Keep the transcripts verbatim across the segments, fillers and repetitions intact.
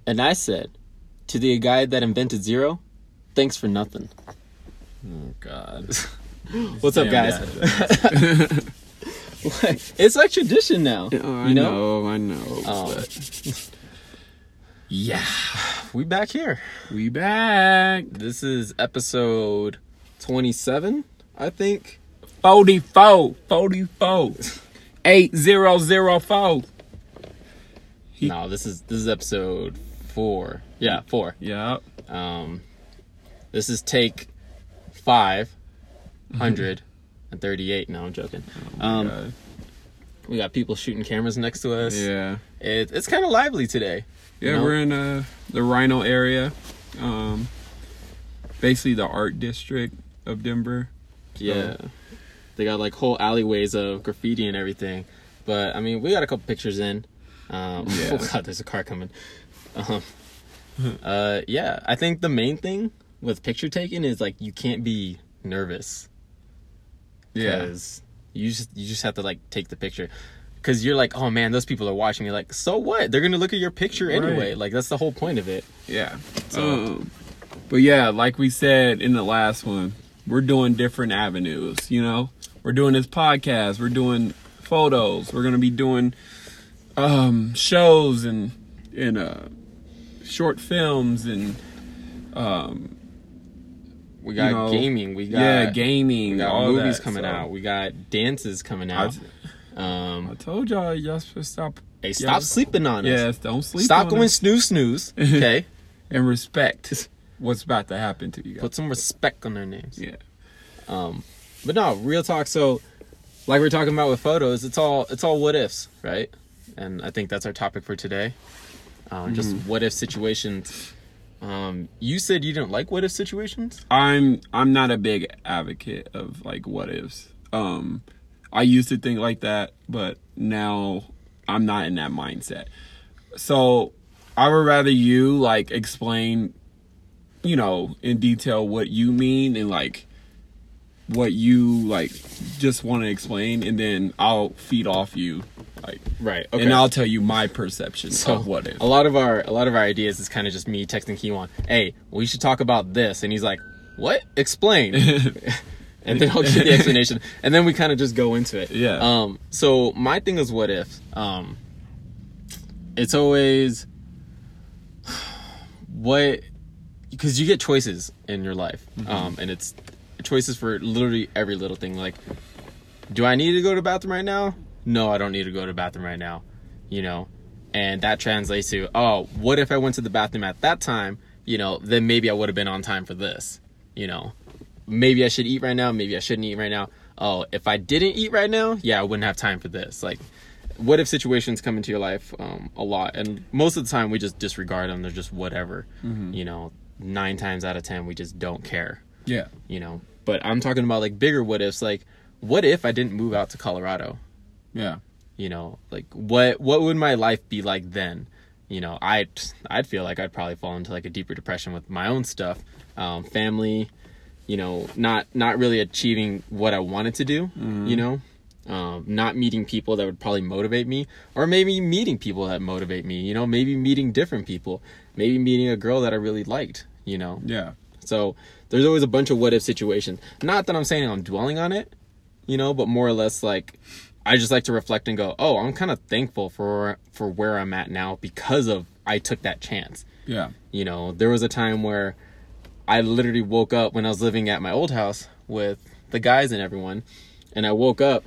And I said, to the guy that invented zero, thanks for nothing. Oh, God. What's up, guys? It's like tradition now. Oh, I you know? know, I know. Um, But yeah. We back here. we back. This is episode twenty-seven, I think. forty-four. forty-four. eight zero zero four. He- No, this is this is episode four. Yeah, four. Yep. Um, this is take five hundred and thirty-eight. No, I'm joking. Oh um, God. we got people shooting cameras next to us. Yeah. It, it's kind of lively today. Yeah, you know? we're in uh, the Rhino area. Um, basically the art district of Denver. Yeah. They got like whole alleyways of graffiti and everything. But I mean, we got a couple pictures in. Um, Yeah. Oh God, there's a car coming. Um, uh, yeah, I think the main thing with picture taking is like you can't be nervous. Yeah. Because you just you just have to like take the picture. Because you're like, oh man, those people are watching. You're like, so what? They're gonna look at your picture anyway. Right. Like that's the whole point of it. Yeah. So- Um, but yeah, like we said in the last one, we're doing different avenues, you know? We're doing this podcast, we're doing photos, we're gonna be doing um shows and and uh short films and um We got You know, gaming. We got yeah, gaming, We got all movies that, coming so. out. We got dances coming I, out. Um, I told y'all y'all should stop. hey, stop y'all- sleeping on us. Yes, don't sleep. Stop on going us. snooze snooze. Okay, And respect what's about to happen to you guys. put some respect on their names. Yeah. Um, but no, real talk. So, like we're talking about with photos, it's all it's all what ifs, right? And I think that's our topic for today. Um, Just Mm-hmm. what if situations. Um, you said you didn't like what if situations. I'm I'm not a big advocate of like what ifs. Um, I used to think like that, but now I'm not in that mindset. So I would rather you like explain, you know, in detail what you mean and like what you like just want to explain, and then I'll feed off you, like, Right. Okay. and I'll tell you my perception So, of what if. a lot of our a lot of our ideas is kind of just me texting Kiwan, hey, we should talk about this, and he's like, what? Explain. And then I'll give the explanation, and then we kind of just go into it. Yeah. Um. So my thing is what if. Um. It's always what, because you get choices in your life, Mm-hmm. um, and it's choices for literally every little thing. Like, do I need to go to the bathroom right now? No, I don't need to go to the bathroom right now. You know, and that translates to, oh, what if I went to the bathroom at that time? You know, then maybe I would have been on time for this. You know, maybe I should eat right now. Maybe I shouldn't eat right now. Oh, if I didn't eat right now, yeah, I wouldn't have time for this. Like, what if situations come into your life um, a lot, and most of the time we just disregard them. They're just whatever. Mm-hmm. You know, nine times out of ten we just don't care. Yeah. You know, but I'm talking about like bigger what ifs. Like, what if I didn't move out to Colorado? Yeah. You know, like what what would my life be like then? You know, I'd I'd feel like I'd probably fall into like a deeper depression with my own stuff, um, family. You know, not not really achieving what I wanted to do. Mm-hmm. You know, um, not meeting people that would probably motivate me, or maybe meeting people that motivate me. You know, maybe meeting different people, maybe meeting a girl that I really liked. You know, Yeah. so there's always a bunch of what if situations. Not that I'm saying I'm dwelling on it, you know, but more or less like I just like to reflect and go, oh, I'm kind of thankful for for where I'm at now because of I took that chance. Yeah. You know, there was a time where I literally woke up when I was living at my old house with the guys and everyone, and I woke up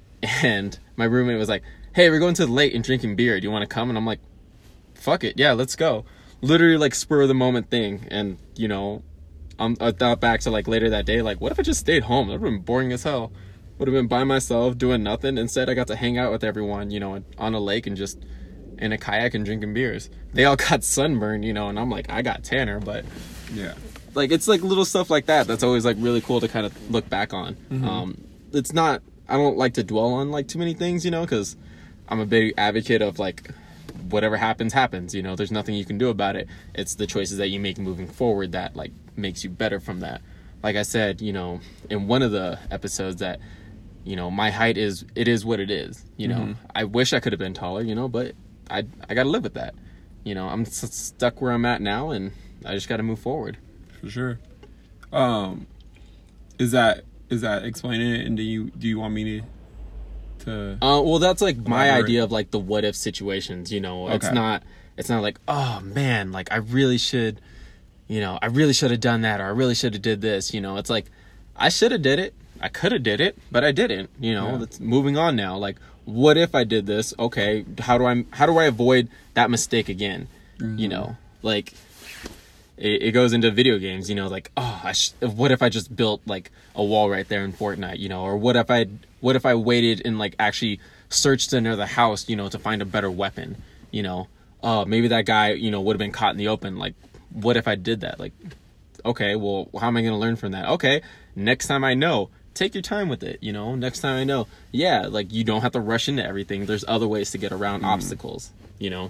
and my roommate was like, hey, we're going to the lake and drinking beer. Do you want to come? And I'm like, fuck it. Yeah, let's go. Literally like spur of the moment thing. And, you know, I'm, I thought back to like later that day, like, what if I just stayed home? That would have been boring as hell. Would have been by myself doing nothing. Instead, I got to hang out with everyone, you know, on a lake and just in a kayak and drinking beers. They all got sunburned, you know, and I'm like, I got tanner, but Yeah. like it's like little stuff like that that's always like really cool to kind of look back on. Mm-hmm. Um, it's not, I don't like to dwell on like too many things, you know, because I'm a big advocate of like whatever happens happens, you know, there's nothing you can do about it. It's the choices that you make moving forward that like makes you better from that. Like I said, you know, in one of the episodes that, you know, my height is, it is what it is, you know. Mm-hmm. I wish I could have been taller, you know, but I I got to live with that. you know, I'm s- stuck where I'm at now, and I just got to move forward. For sure. Um, is that is that explaining it? And do you do you want me to? to uh, well, that's like my elaborate? idea of like the what if situations. You know, it's Okay. not it's not like, oh man, like I really should, you know, I really should have done that, or I really should have did this. You know, it's like I should have did it, I could have did it, but I didn't. You know, Yeah. that's moving on now. Like, what if I did this? Okay, how do I how do I avoid that mistake again? Mm-hmm. You know, like. It, it goes into video games, you know, like, oh, I sh- what if I just built like a wall right there in Fortnite, you know, or what if I, what if I waited and like actually searched another house, you know, to find a better weapon, you know, oh, maybe that guy, you know, would have been caught in the open. Like, what if I did that? Like, okay, well, how am I going to learn from that? Okay, next time I know, take your time with it, you know, next time I know, yeah, like you don't have to rush into everything. There's other ways to get around mm. obstacles, you know.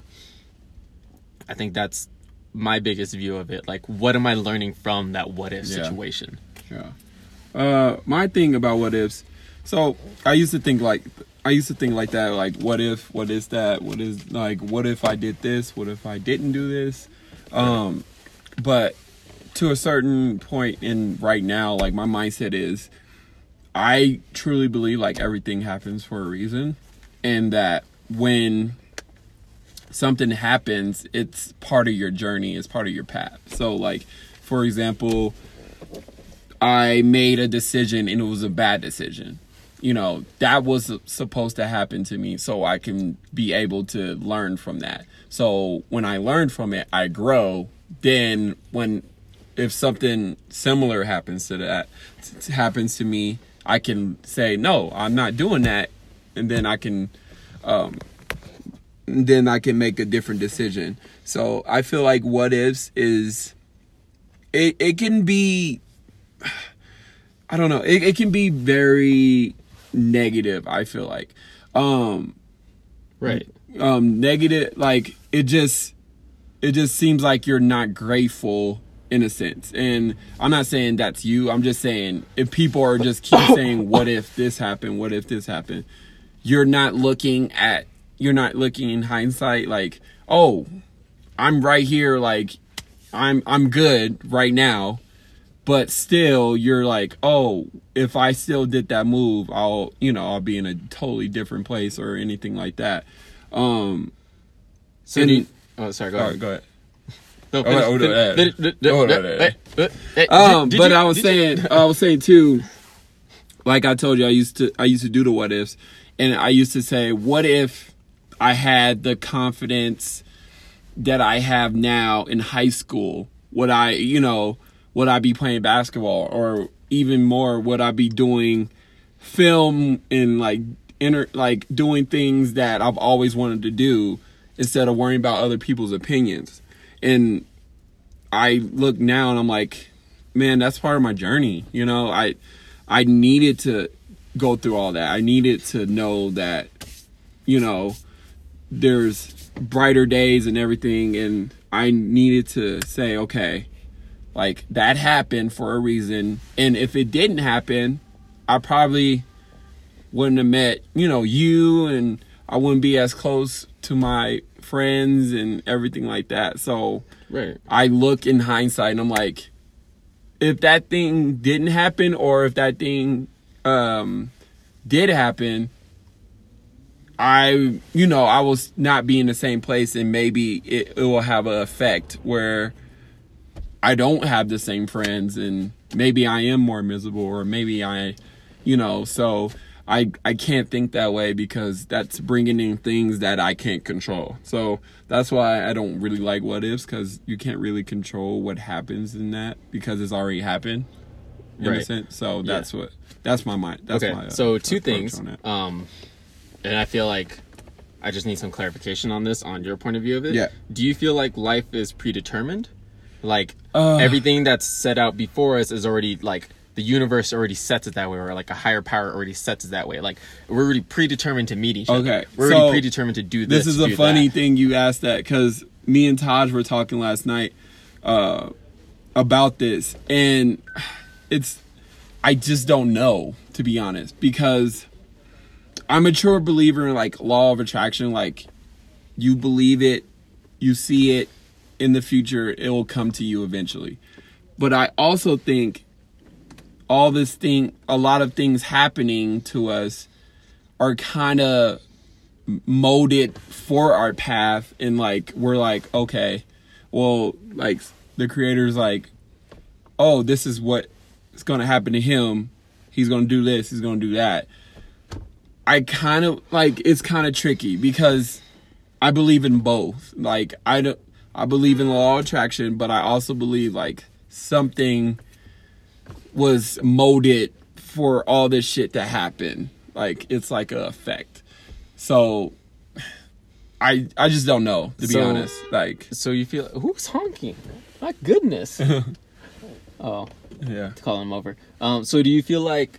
I think that's my biggest view of it. Like, what am I learning from that what if Yeah. situation? Yeah. Uh, my thing about what ifs. So I used to think like I used to think like that. Like, what if? What is that? What is like? What if I did this? What if I didn't do this? Um, but to a certain point in right now, like my mindset is, I truly believe like everything happens for a reason, and that when something happens, it's part of your journey, it's part of your path. So like, for example, I made a decision and it was a bad decision. You know, that was supposed to happen to me so I can be able to learn from that. So when I learn from it, I grow. Then when, if something similar happens to that, t- happens to me, I can say, no, I'm not doing that. And then I can, um, then I can make a different decision. So I feel like what ifs is, it, it can be, I don't know, it, it can be very negative, I feel like. Um, Right. Um, negative, like, it just, it just seems like you're not grateful in a sense. And I'm not saying that's you. I'm just saying if people are just keep saying, what if this happened? What if this happened? You're not looking at, you're not looking in hindsight like, oh, I'm right here, like I'm I'm good right now, but still you're like, oh, if I still did that move, I'll, you know, I'll be in a totally different place or anything like that. Um So and, do you, oh, sorry, go all ahead. right, go ahead. No, Oh, oh, finish- no, finish- no, finish- no, no, no, no, hey, hey, hey, Um, did but you- I was did you- saying, I was saying too, like I told you, I used to, I used to do the what ifs, and I used to say, what if I had the confidence that I have now in high school? Would I, you know, would I be playing basketball, or even more, would I be doing film and like inter, like doing things that I've always wanted to do instead of worrying about other people's opinions? And I look now and I'm like, man, that's part of my journey. You know, I, I needed to go through all that. I needed to know that, you know, there's brighter days and everything. And I needed to say, okay, like that happened for a reason. And if it didn't happen, I probably wouldn't have met, you know, you, and I wouldn't be as close to my friends and everything like that. So Right. I look in hindsight and I'm like, if that thing didn't happen, or if that thing um, did happen, I, you know, I will not be in the same place, and maybe it, it will have an effect where I don't have the same friends, and maybe I am more miserable, or maybe I, you know, so I I can't think that way, because that's bringing in things that I can't control. So that's why I don't really like what ifs, because you can't really control what happens in that, because it's already happened in a Right. sense. So that's what that's my mind. That's Okay. my uh, So two approach things. on it. Um, and I feel like I just need some clarification on this, on your point of view of it. Yeah. Do you feel like life is predetermined? Like Uh. everything that's set out before us is already, like, the universe already sets it that way, or like a higher power already sets it that way. Like, we're already predetermined to meet each other. Okay, We're so already predetermined to do this. This is to a do funny that. thing you asked that, because me and Taj were talking last night uh, about this, and it's, I just don't know, to be honest, because I'm a true believer in like law of attraction. Like, you believe it, you see it in the future, it will come to you eventually. But I also think all this thing, a lot of things happening to us are kind of molded for our path. And like, we're like, okay, well, like the creator's like, oh, this is what is going to happen to him. He's going to do this. He's going to do that. I kind of like, it's kind of tricky because I believe in both. Like, I don't, I believe in the law of attraction, but I also believe like something was molded for all this shit to happen. Like, it's like a effect. So I I just don't know, to be So- honest. Like, So you feel who's honking? My goodness. Oh, yeah. call him over. Um, so do you feel like?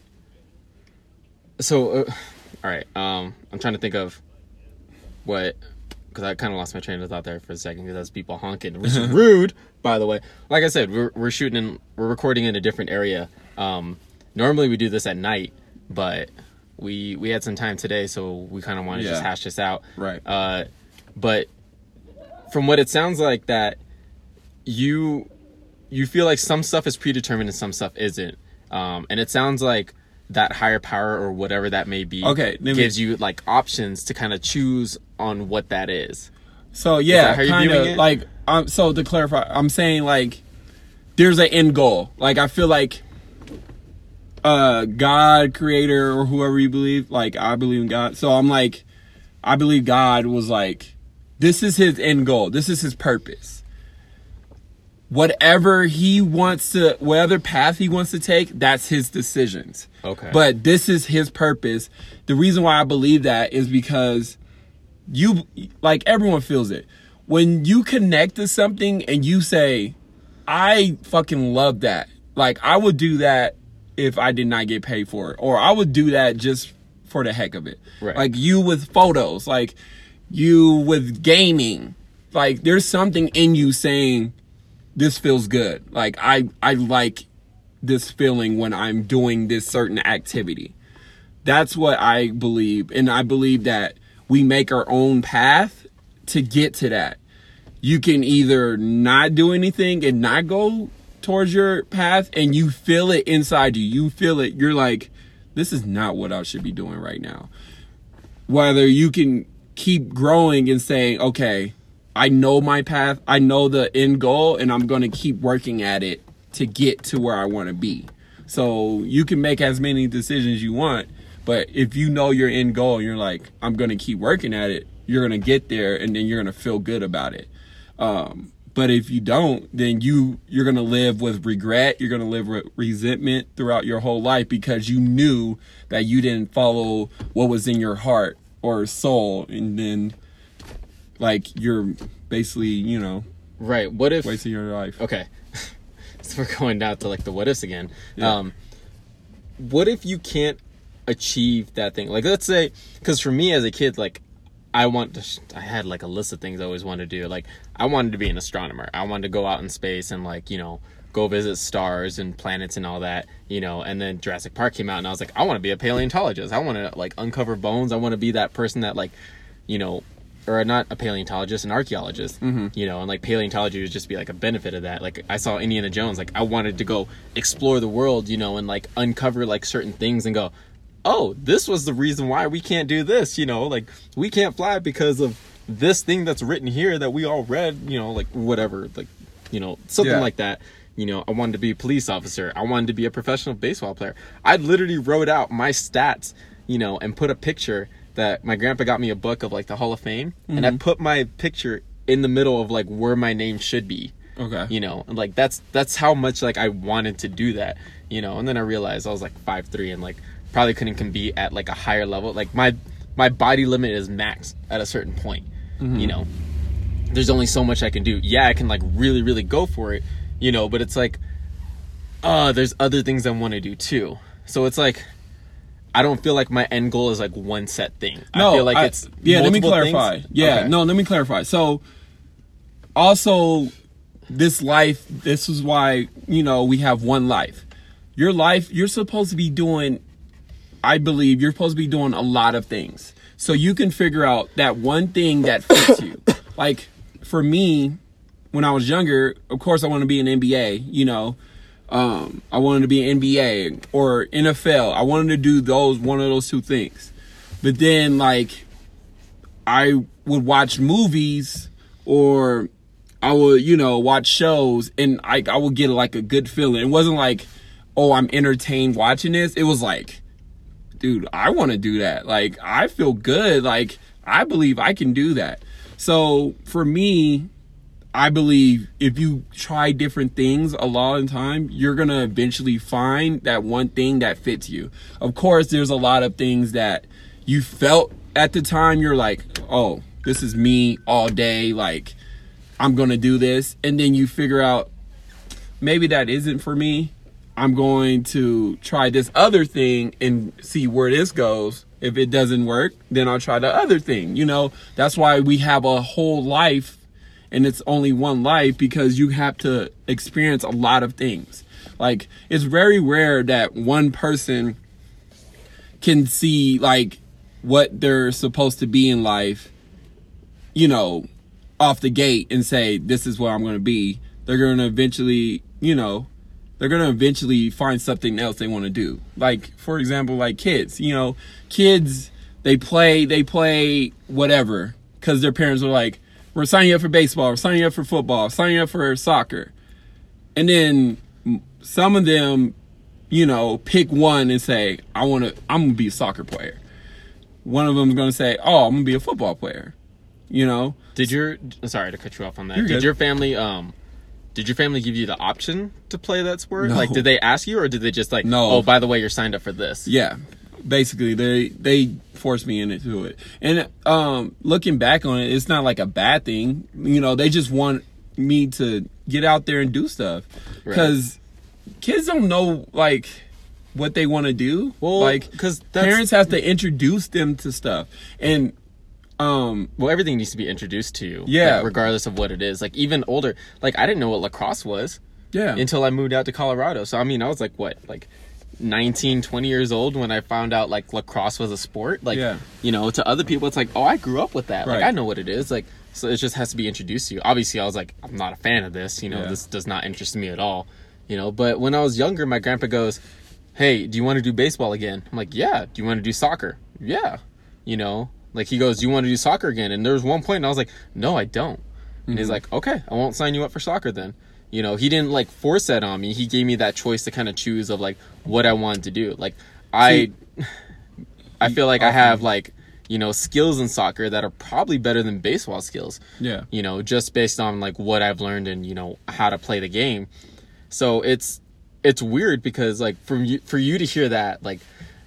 So, uh, all right. Um, I'm trying to think of what, because I kind of lost my train of thought there for a second because that's people honking, which is rude, by the way. Like I said, we're we're shooting in, we're recording in a different area. Um, normally we do this at night, but we we had some time today, so we kind of want to Yeah. just hash this out. Right. Uh, but from what it sounds like, that you you feel like some stuff is predetermined and some stuff isn't. Um, and it sounds like that higher power or whatever that may be Okay, let me- gives you like options to kind of choose on what that is. So yeah, that how you're kind viewing of it? like um. So to clarify, I'm saying like there's an end goal. Like I feel like uh God, creator, or whoever you believe. Like I believe in God. So I'm like, I believe God was like, this is his end goal. This is his purpose. Whatever he wants to, whatever path he wants to take, that's his decisions. Okay. But this is his purpose. The reason why I believe that is because you, like, everyone feels it. When you connect to something and you say, I fucking love that. Like, I would do that if I did not get paid for it. Or I would do that just for the heck of it. Right. Like, you with photos. Like, you with gaming. Like, there's something in you saying, this feels good. Like, I, I like this feeling when I'm doing this certain activity. That's what I believe. And I believe that we make our own path to get to that. You can either not do anything and not go towards your path, and you feel it inside you. You feel it. You're like, this is not what I should be doing right now. Whether you can keep growing and saying, okay, I know my path, I know the end goal, and I'm going to keep working at it to get to where I want to be. So you can make as many decisions you want, but if you know your end goal and you're like, I'm going to keep working at it, you're going to get there, and then you're going to feel good about it. Um, but if you don't, then you, you're going to live with regret. You're going to live with resentment throughout your whole life because you knew that you didn't follow what was in your heart or soul, and then like you're basically, you know, Right. What if? wasting your life. Okay. So we're going down to like the what ifs again. Yeah. Um, what if you can't achieve that thing? Like, let's say, because for me as a kid, like, I want to, sh- I had like a list of things I always wanted to do. Like, I wanted to be an astronomer. I wanted to go out in space and like, you know, go visit stars and planets and all that, you know. And then Jurassic Park came out and I was like, I want to be a paleontologist. I want to like uncover bones. I want to be that person that like, you know, or not a paleontologist, an archaeologist, Mm-hmm. you know, and like paleontology would just be like a benefit of that. Like I saw Indiana Jones, like I wanted to go explore the world, you know, and like uncover like certain things and go, oh, this was the reason why we can't do this, you know, like we can't fly because of this thing that's written here that we all read, you know, like whatever, like, you know, something Yeah. like that. You know, I wanted to be a police officer. I wanted to be a professional baseball player. I literally wrote out my stats, you know, and put a picture that my grandpa got me a book of like the Hall of Fame, and I put my picture in the middle of like where my name should be. Okay. You know, and like that's that's how much like I wanted to do that, you know. And then I realized I was like five three and like probably couldn't compete at like a higher level. Like my my body limit is max at a certain point. You know, there's only so much I can do. Yeah, I can like really really go for it, you know, but it's like, uh, there's other things I want to do too. So it's like, I don't feel like my end goal is like one set thing. No, I feel like I- it's yeah. Let me multiple clarify. things. Yeah, Okay. no. Let me clarify. So, also, this life. This is why, you know, we have one life. Your life. You're supposed to be doing. I believe you're supposed to be doing a lot of things, so you can figure out that one thing that fits you. Like, for me, when I was younger, of course I wanted to be an N B A, you know. Um, I wanted to be an N B A or N F L. I wanted to do those, one of those two things. But then, like, I would watch movies or I would, you know, watch shows, and I, I would get, like, a good feeling. It wasn't like, oh, I'm entertained watching this. It was like, dude, I want to do that. Like, I feel good. Like, I believe I can do that. So, for me, I believe if you try different things a lot of the time, you're going to eventually find that one thing that fits you. Of course, there's a lot of things that you felt at the time. You're like, oh, this is me all day. Like, I'm going to do this. And then you figure out, maybe that isn't for me. I'm going to try this other thing and see where this goes. If it doesn't work, then I'll try the other thing. You know, that's why we have a whole life. And it's only one life, because you have to experience a lot of things. Like, it's very rare that one person can see, like, what they're supposed to be in life, you know, off the gate and say, this is what I'm going to be. They're going to eventually, you know, they're going to eventually find something else they want to do. Like, for example, like kids, you know, kids, they play, they play whatever, because their parents are like, we're signing you up for baseball, we're signing you up for football, signing you up for soccer. And then some of them, you know, pick one and say, I want to, I'm going to be a soccer player. One of them's going to say, oh, I'm going to be a football player. You know? Did your, sorry to cut you off on that. You're Did good. your family, um, did your family give you the option to play that sport? No. Like, did they ask you, or did they just like, No. oh, by the way, you're signed up for this? Yeah. Basically, they they forced me into it. And um, looking back on it, it's not like a bad thing. You know, they just want me to get out there and do stuff. Because right. kids don't know, like, what they want to do. Well, like, because parents have to introduce them to stuff. And um, well, everything needs to be introduced to you. Yeah. Like, regardless of what it is. Like, even older. Like, I didn't know what lacrosse was. Yeah. Until I moved out to Colorado. So, I mean, I was like, what? Like, nineteen, twenty years old when I found out like lacrosse was a sport. Like, yeah. you know, to other people, it's like, oh, I grew up with that. Right. Like, I know what it is. Like, so it just has to be introduced to you. Obviously, I was like, I'm not a fan of this. You know, Yeah. this does not interest me at all. You know, but when I was younger, my grandpa goes, hey, do you want to do baseball again? I'm like, yeah. Do you want to do soccer? Yeah. You know, like he goes, do you want to do soccer again? And there was one point and I was like, no, I don't. And mm-hmm. he's like, okay, I won't sign you up for soccer then. You know, he didn't like force that on me. He gave me that choice to kind of choose of like what I wanted to do. Like I, I feel like I have like, you know, skills in soccer that are probably better than baseball skills. Yeah. You know, just based on like what I've learned and, you know, how to play the game. So it's, it's weird because like for you, for you to hear that, like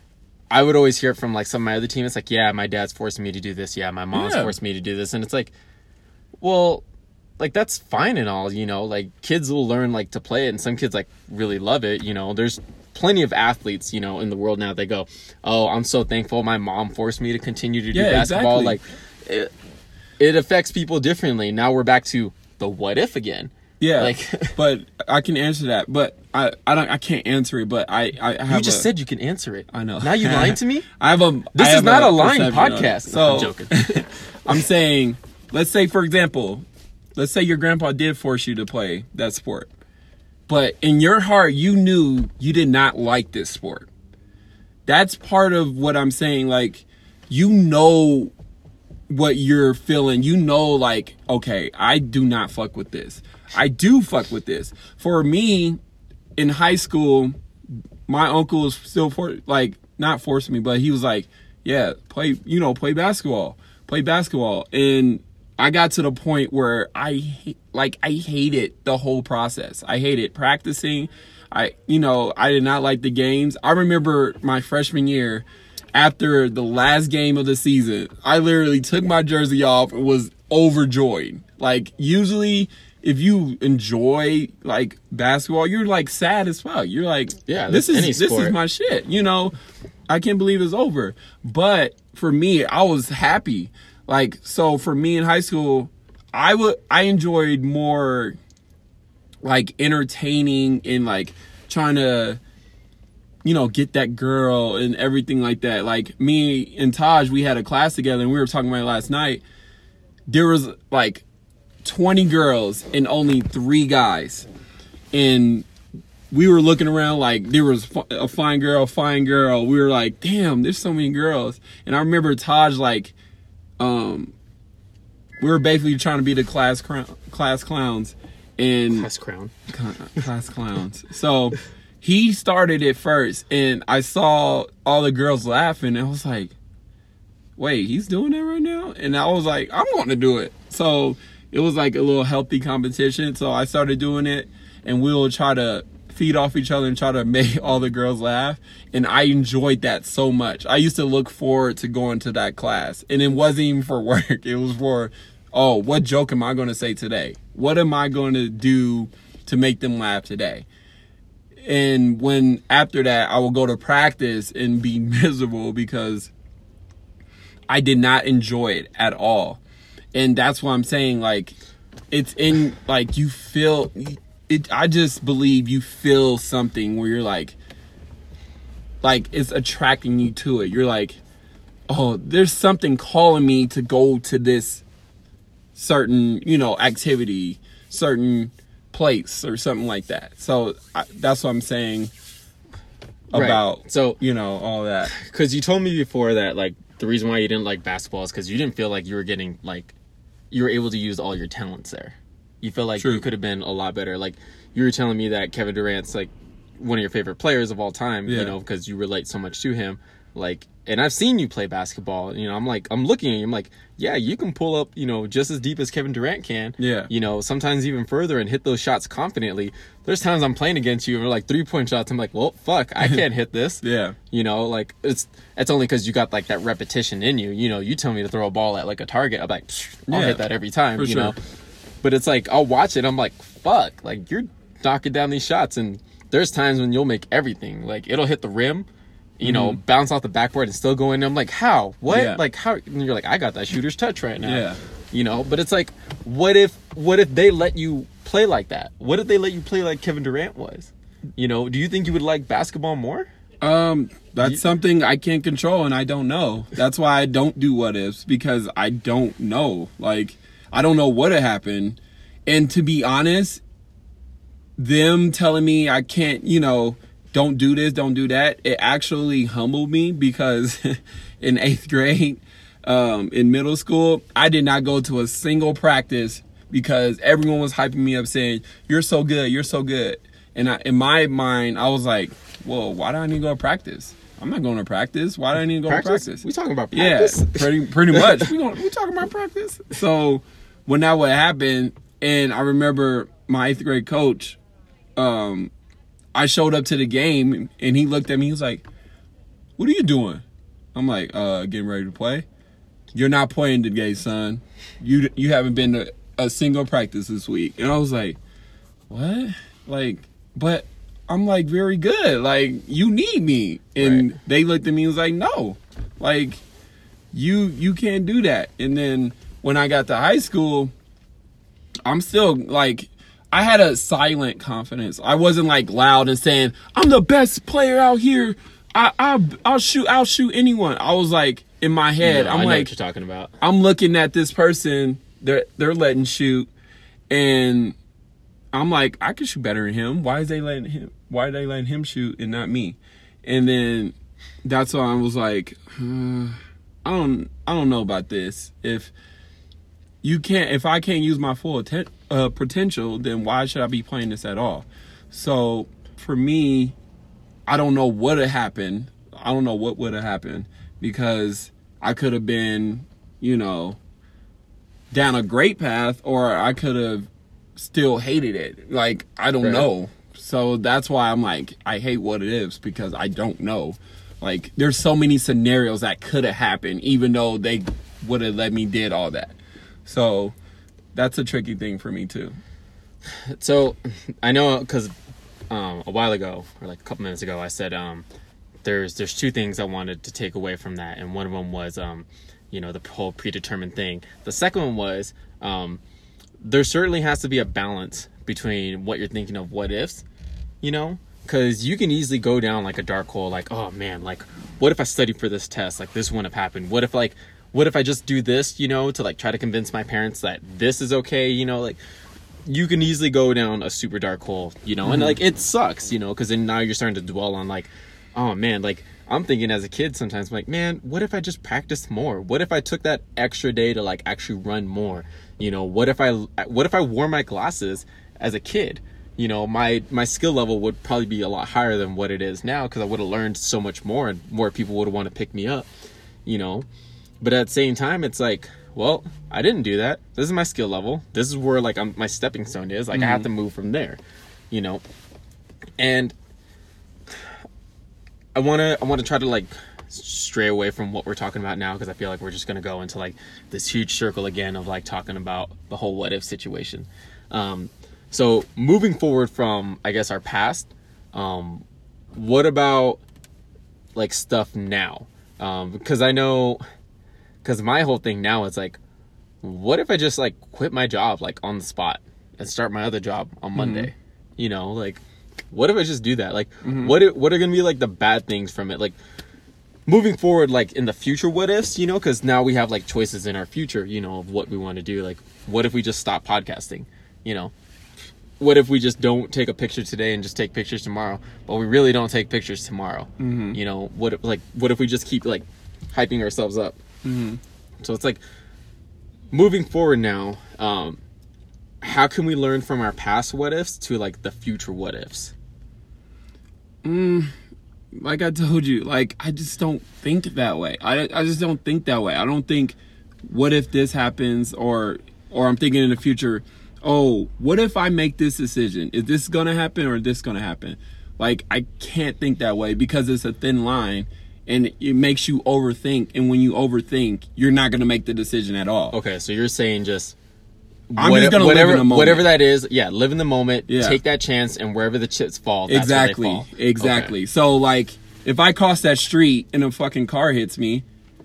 I would always hear it from like some of my other team. It's like, yeah, my dad's forcing me to do this. Yeah, my mom's Yeah. forced me to do this. And it's like, well, like that's fine and all, you know, like kids will learn like to play it and some kids like really love it. You know, there's plenty of athletes, you know, in the world now. They go, oh, I'm so thankful my mom forced me to continue to do Yeah, basketball. exactly. Like it, it affects people differently. Now we're back to the what if again. Yeah, Like- but I can answer that. But I, I don't. I can't answer it. But I, I have. You just a, said you can answer it. I know. Now you lying to me? I have a. This I is have not a lying perception of it. podcast. So I'm joking. I'm saying, let's say for example, let's say your grandpa did force you to play that sport, but in your heart you knew you did not like this sport. That's part of what I'm saying. Like, you know what you're feeling. You know, like, okay, I do not fuck with this. I do fuck with this. For me, in high school, my uncle was still for like not forcing me, but he was like, yeah, play, you know, play basketball, play basketball. And I got to the point where I ha- like, I hated the whole process. I hated practicing. I, you know, I did not like the games. I remember my freshman year, after the last game of the season, I literally took my jersey off and was overjoyed. Like, usually if you enjoy like basketball, you're like sad as fuck. You're like, Yeah, this that's is any this is sport. my shit. You know, I can't believe it's over. But for me, I was happy. Like, so for me in high school, I would I enjoyed more like entertaining and like trying to, you know, get that girl and everything like that. Like, me and Taj, we had a class together and we were talking about it last night. There was like twenty girls and only three guys. And we were looking around like there was a fine girl, fine girl. We were like, damn, there's so many girls. And I remember Taj, like, um, we were basically trying to be the class cr- class clowns. And Class crown. Class clowns. So he started it first. And I saw all the girls laughing. And I was like, wait, he's doing that right now? And I was like, I'm going to do it. So it was like a little healthy competition. So I started doing it. And we will try to feed off each other and try to make all the girls laugh. And I enjoyed that so much. I used to look forward to going to that class. And it wasn't even for work. It was for, oh, what joke am I going to say today? What am I going to do to make them laugh today? And when after that, I will go to practice and be miserable because I did not enjoy it at all. And that's what I'm saying. Like, it's in, like, you feel... It, I just believe you feel something where you're like, like it's attracting you to it. You're like, oh, there's something calling me to go to this certain, you know, activity, certain place or something like that. So I, that's what I'm saying about, right. So, you know, all that. Because you told me before that, like, the reason why you didn't like basketball is because you didn't feel like you were getting, like, you were able to use all your talents there. You feel like True. You could have been a lot better. Like, you were telling me that Kevin Durant's, like, one of your favorite players of all time, yeah. you know, because you relate so much to him. Like, and I've seen you play basketball. You know, I'm like, I'm looking at you. I'm like, yeah, you can pull up, you know, just as deep as Kevin Durant can. Yeah. You know, sometimes even further and hit those shots confidently. There's times I'm playing against you and we're like three-point shots. I'm like, well, fuck, I can't hit this. Yeah. You know, like, it's it's only because you got, like, that repetition in you. You know, you tell me to throw a ball at, like, a target. I'm like, I'll yeah, hit that every time, for you sure. know. But it's like, I'll watch it. I'm like, fuck, like, you're knocking down these shots. And there's times when you'll make everything. Like, it'll hit the rim, you mm-hmm. know, bounce off the backboard and still go in. I'm like, how? What? Yeah. Like, how? And you're like, I got that shooter's touch right now. Yeah. You know, but it's like, what if, what if they let you play like that? What if they let you play like Kevin Durant was? You know, do you think you would like basketball more? Um, that's you, something I can't control and I don't know. That's why I don't do what ifs, because I don't know. Like, I don't know what had happened. And to be honest, them telling me I can't, you know, don't do this, don't do that, it actually humbled me, because in eighth grade, um, in middle school, I did not go to a single practice because everyone was hyping me up saying, you're so good, you're so good. And I, in my mind, I was like, well, why do I need to go to practice? I'm not going to practice. Why do I need to go practice? to practice? We talking about practice? Yeah, pretty pretty much. we going we talking about practice. So when that would happen, and I remember my eighth grade coach, um, I showed up to the game, and he looked at me. He was like, "What are you doing?" I'm like, "Uh, getting ready to play." You're not playing today, son. You you haven't been to a single practice this week. And I was like, "What?" Like, but I'm like very good. Like, you need me. And right. They looked at me and was like, "No, like, you you can't do that." And then when I got to high school, I'm still like, I had a silent confidence. I wasn't like loud and saying, "I'm the best player out here. I I I'll shoot I'll shoot anyone." I was like, in my head, no, I'm I know like, what you're talking about. I'm looking at this person, they're they're letting shoot, and I'm like, I could shoot better than him. Why is they letting him? Why are they letting him shoot and not me? And then that's why I was like, uh, I don't I don't know about this. If you can't, if I can't use my full atten- uh, potential, then why should I be playing this at all? So for me, I don't know what had happened. I don't know what would have happened, because I could have been, you know, down a great path, or I could have still hated it. Like, I don't right. know. So that's why I'm like, I hate what it is, because I don't know. Like, there's so many scenarios that could have happened, even though they would have let me did all that. So that's a tricky thing for me too. So I know, because um, a while ago, or like a couple minutes ago, I said um, there's there's two things I wanted to take away from that, and one of them was um, you know, the whole predetermined thing. The second one was um, there certainly has to be a balance between what you're thinking of what ifs, you know, because you can easily go down like a dark hole, like, oh man, like, what if I studied for this test, like this wouldn't have happened? What if like what if I just do this, you know, to like try to convince my parents that this is okay, you know, like you can easily go down a super dark hole, you know, mm-hmm. and like it sucks, you know, because then now you're starting to dwell on like, oh man, like I'm thinking as a kid sometimes, I'm like, man, what if I just practiced more? What if I took that extra day to like actually run more? You know, what if I what if I wore my glasses as a kid? You know, my my skill level would probably be a lot higher than what it is now because I would have learned so much more and more people would want to pick me up, you know. But at the same time, it's like, well, I didn't do that. This is my skill level. This is where like I'm, my stepping stone is. Like mm-hmm. I have to move from there, you know. And I want to I want to try to like stray away from what we're talking about now because I feel like we're just going to go into like this huge circle again of like talking about the whole what if situation. Um, so moving forward from, I guess, our past, um, what about like stuff now? Um, because I know, because my whole thing now is like, what if I just like quit my job like on the spot and start my other job on Monday? Mm-hmm. You know, like, what if I just do that? Like, mm-hmm. what are, what are going to be like the bad things from it? Like, moving forward, like in the future, what ifs, you know, because now we have like choices in our future, you know, of what we want to do. Like, what if we just stop podcasting? You know, what if we just don't take a picture today and just take pictures tomorrow, but we really don't take pictures tomorrow? Mm-hmm. You know, what if, like, what if we just keep like hyping ourselves up? Mm-hmm. So it's like moving forward now. Um, how can we learn from our past what ifs to like the future what ifs? Mm. Like I told you, like, I just don't think that way. I, I just don't think that way. I don't think, what if this happens? Or, or I'm thinking in the future, oh, what if I make this decision? Is this going to happen or is this going to happen? Like, I can't think that way because it's a thin line and it makes you overthink. And when you overthink, you're not going to make the decision at all. Okay, so you're saying just... I'm what, just gonna whatever, live in the moment. Whatever that is, yeah, live in the moment, yeah. take that chance, and wherever the chips fall, that's exactly, where they fall. Exactly. Okay. So, like, if I cross that street and a fucking car hits me,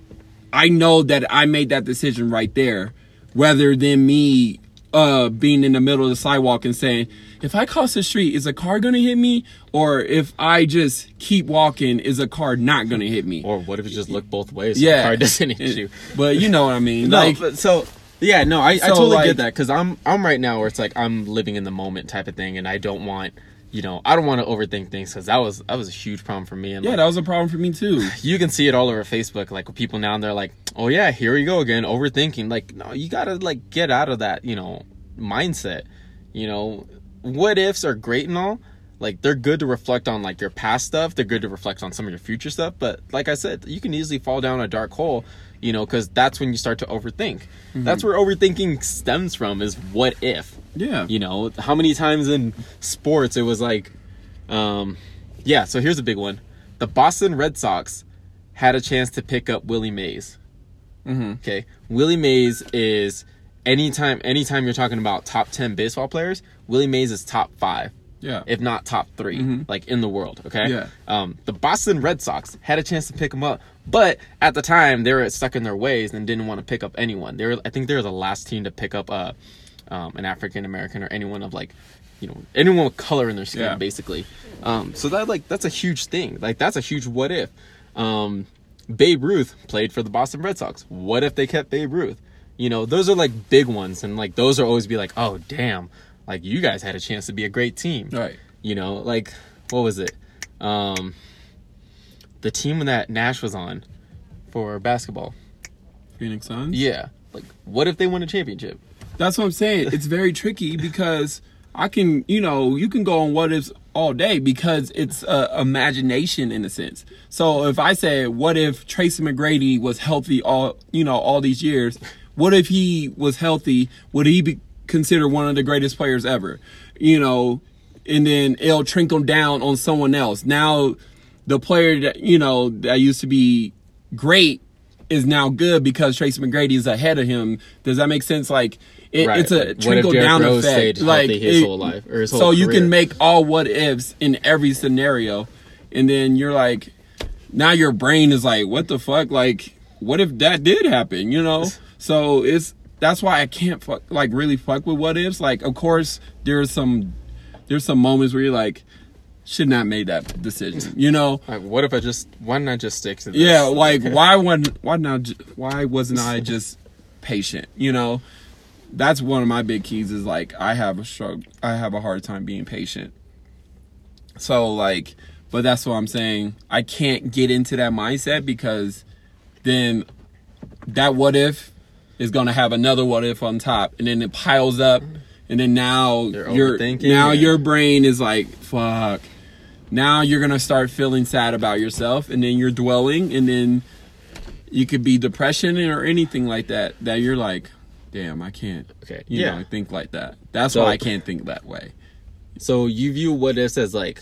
I know that I made that decision right there, rather than me uh, being in the middle of the sidewalk and saying, if I cross the street, is a car gonna hit me? Or if I just keep walking, is a car not gonna hit me? Or what if it just look both ways? Yeah, so the car doesn't hit you. But you know what I mean. No, like, but so. Yeah, no, I, so I totally like, get that because I'm I'm right now where it's like I'm living in the moment type of thing, and I don't want, you know, I don't want to overthink things because that was that was a huge problem for me. And yeah, like, that was a problem for me too. You can see it all over Facebook, like with people now, and they're like, oh yeah, here we go again, overthinking. Like, no, you gotta like get out of that, you know, mindset. You know, what ifs are great and all. Like, they're good to reflect on like your past stuff. They're good to reflect on some of your future stuff. But like I said, you can easily fall down a dark hole. You know, because that's when you start to overthink. Mm-hmm. That's where overthinking stems from, is what if. Yeah. You know, how many times in sports it was like, um, yeah, so here's a big one. The Boston Red Sox had a chance to pick up Willie Mays. Mm-hmm. Okay. Willie Mays is, anytime, anytime you're talking about top ten baseball players, Willie Mays is top five. Yeah. If not top three, mm-hmm. like in the world. Okay. Yeah. Um, the Boston Red Sox had a chance to pick him up, but at the time they were stuck in their ways and didn't want to pick up anyone. They were, I think, they were the last team to pick up uh, um, an African American or anyone of like, you know, anyone with color in their skin, yeah. basically. Um, so that like that's a huge thing. Like that's a huge what if. Um, Babe Ruth played for the Boston Red Sox. What if they kept Babe Ruth? You know, those are like big ones, and like those are always be like, oh damn. Like, you guys had a chance to be a great team. Right. You know, like, what was it? Um, the team that Nash was on for basketball. Phoenix Suns? Yeah. Like, what if they won a championship? That's what I'm saying. It's very tricky because I can, you know, you can go on what ifs all day because it's uh, imagination in a sense. So if I say, what if Tracy McGrady was healthy all, you know, all these years? What if he was healthy? Would he be considered one of the greatest players ever, you know, and then it'll trickle down on someone else. Now, the player that, you know, that used to be great is now good because Tracy McGrady is ahead of him. Does that make sense? Like, it, right. it's a trickle down effect. Like, his it, whole life, or his whole so career. You can make all what ifs in every scenario, and then you're like, now your brain is like, what the fuck? Like, what if that did happen? You know? So it's, that's why I can't fuck, like really fuck with what ifs. Like, of course, there's some there's some moments where you're like, should not make that decision. You know, Like, what if I just? Why didn't I just stick to this? yeah, like why wasn't why not ju- why wasn't I just patient? You know, that's one of my big keys is like I have a struggle. I have a hard time being patient. So like, but that's what I'm saying. I can't get into that mindset because then that what if is going to have another what if on top, and then it piles up, and then now You're your overthinking, now yeah. your brain is like fuck. Now you're gonna start feeling sad about yourself, and then you're dwelling, and then you could be depression or anything like that. That you're like, damn, I can't. Okay, you yeah. know, think like that. That's So- why I can't think that way. So you view what ifs as like,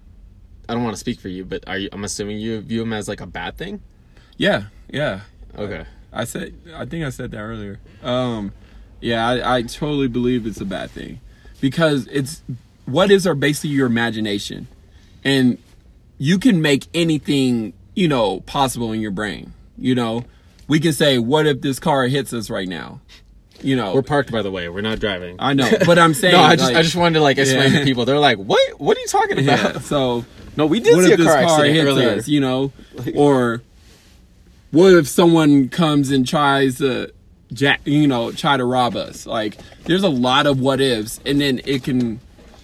I don't want to speak for you, but are you? I'm assuming you view them as like a bad thing. Yeah, yeah. Okay. I said, I think I said that earlier. Um, yeah, I, I totally believe it's a bad thing because it's what ifs are basically your imagination, and you can make anything you know possible in your brain. You know, we can say, what if this car hits us right now? You know, We're parked, by the way. We're not driving. I know, but I'm saying, no, I just like, I just wanted to like explain Yeah. to people. They're like, what? What are you talking about? yeah. So No, we did what see if a this car car accident hits earlier. us? You know, or what if someone comes and tries to, jack, you know, try to rob us? Like, there's a lot of what ifs, and then it can,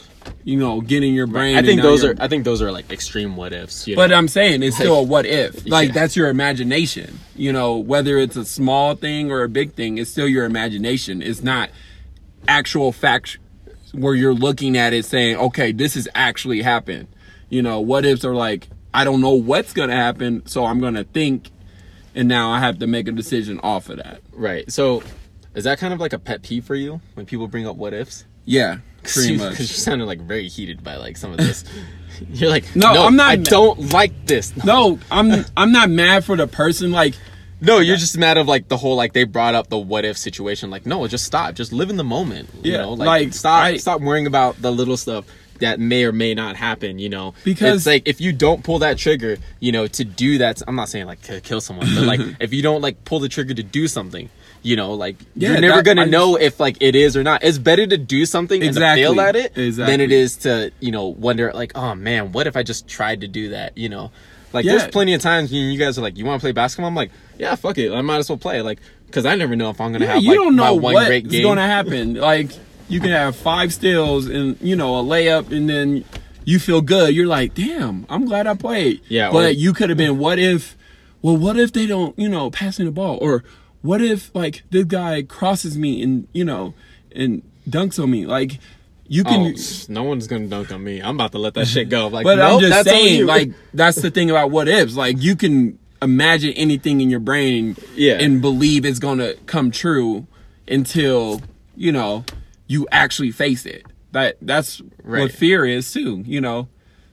you know, get in your brain. I think and now those you're- are I think those are like extreme what ifs. You know? But I'm saying it's still a what if. Like Yeah. that's your imagination. You know, whether it's a small thing or a big thing, it's still your imagination. It's not actual fact where you're looking at it saying, okay, this has actually happened. You know, what ifs are like, I don't know what's gonna happen, so I'm gonna think, and now I have to make a decision off of that. right. So is that kind of like a pet peeve for you when people bring up what ifs? Yeah, pretty Because much. you sounded like very heated by like some of this. You're like, No, no, I'm not I ma- don't like this. No, I'm I'm not mad for the person. Like, No, you're just mad of like the whole like they brought up the what if situation. Like, no, just stop. Just live in the moment. You Yeah, know, like, like, stop I- stop worrying about the little stuff that may or may not happen, you know. Because- it's like if you don't pull that trigger, you know, to do that, I'm not saying like to kill someone, but like if you don't like pull the trigger to do something, you know, like Yeah, you're never that- gonna I know if like it is or not. It's better to do something Exactly. and to fail at it than Exactly. it is to, you know, wonder like, oh man, what if I just tried to do that, you know. Like, Yeah. there's plenty of times when you guys are like, you want to play basketball? I'm like, yeah, fuck it. I might as well play. Like, because I never know if I'm going to yeah, have, you like, don't my know one what's great game. going to happen. Like, you can have five steals and, you know, a layup, and then you feel good. You're like, damn, I'm glad I played. Yeah, But or- you could have been, what if, well, what if they don't, you know, pass me the ball? Or what if, like, this guy crosses me and, you know, and dunks on me? Like, you can. Oh, no one's going to dunk on me. I'm about to let that shit go. Like, But nope, I'm just that's on saying, you. like, that's the thing about what ifs. Like, you can imagine anything in your brain Yeah. and believe it's going to come true until, you know, you actually face it. That That's Right. what fear is, too, you know?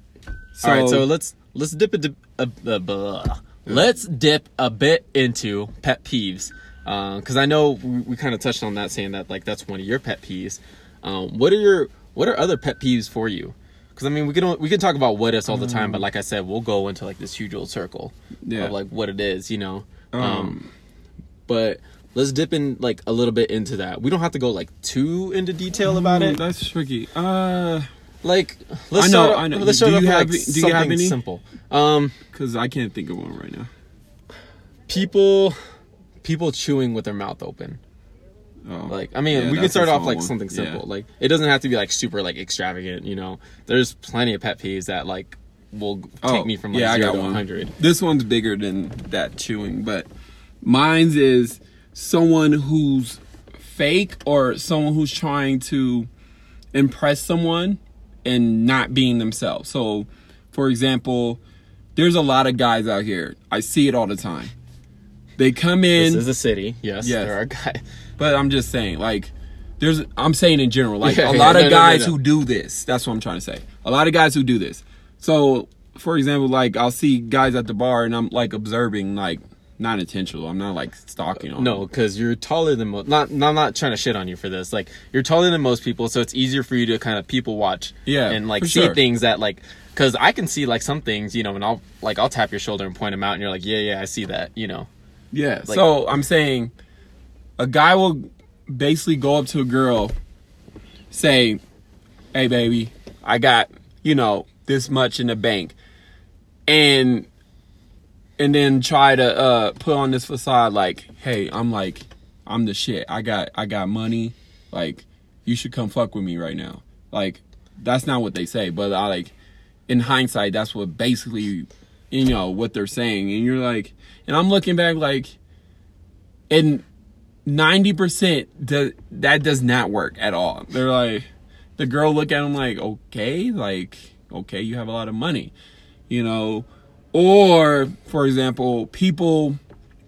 So, All right, so let's let's dip a, dip a, a, blah. let's dip a bit into pet peeves, because I know we, we kind of touched on that, saying that like that's one of your pet peeves. Um, what are your what are other pet peeves for you? Because I mean, we can we can talk about what ifs all the time, but like I said, we'll go into like this huge old circle Yeah. of like what it is, you know. Um, Um, but let's dip in like a little bit into that. We don't have to go like too into detail about mm, it. that's tricky. Uh, Like, let's I know, start. I know. Let's Do start you off with have- like do you have something any? simple. Um. because I can't think of one right now. people people chewing with their mouth open. Oh, Like, I mean, yeah, we can that's start a off small like one. something Yeah. simple. Like, it doesn't have to be like super like extravagant, you know. There's plenty of pet peeves that like will take Oh, me from like yeah, I zero got to one. one hundred. This one's bigger than that chewing, but mine's is someone who's fake or someone who's trying to impress someone and not being themselves. So, for example, there's a lot of guys out here. I see it all the time. They come in, This is a city. Yes, Yes. there are guys. but I'm just saying, like, there's, I'm saying in general, like, Yeah, a yeah, lot no, of no, no, guys no. who do this. That's what I'm trying to say. A lot of guys who do this. So, for example, like, I'll see guys at the bar and I'm, like, observing, like, not intentional. I'm not, like, stalking on No, them. because you're taller than most. Not, I'm not trying to shit on you for this. Like, you're taller than most people, so it's easier for you to kind of people watch. Yeah, and like for see sure. things that like, because I can see like some things, you know, and I'll like I'll tap your shoulder and point them out, and you're like, yeah, yeah, I see that, you know. Yeah. Like- so, I'm saying a guy will basically go up to a girl, say, hey, baby, I got, you know, this much in the bank, and and then try to uh, put on this facade like, hey, I'm like, I'm the shit. I got I got money. Like, you should come fuck with me right now. Like, that's not what they say, but I like, in hindsight, that's what basically, you know, what they're saying. And you're like, and I'm looking back like, and ninety percent does, that does not work at all. They're like, the girl look at them like, okay, like, okay, you have a lot of money, you know. Or, for example, people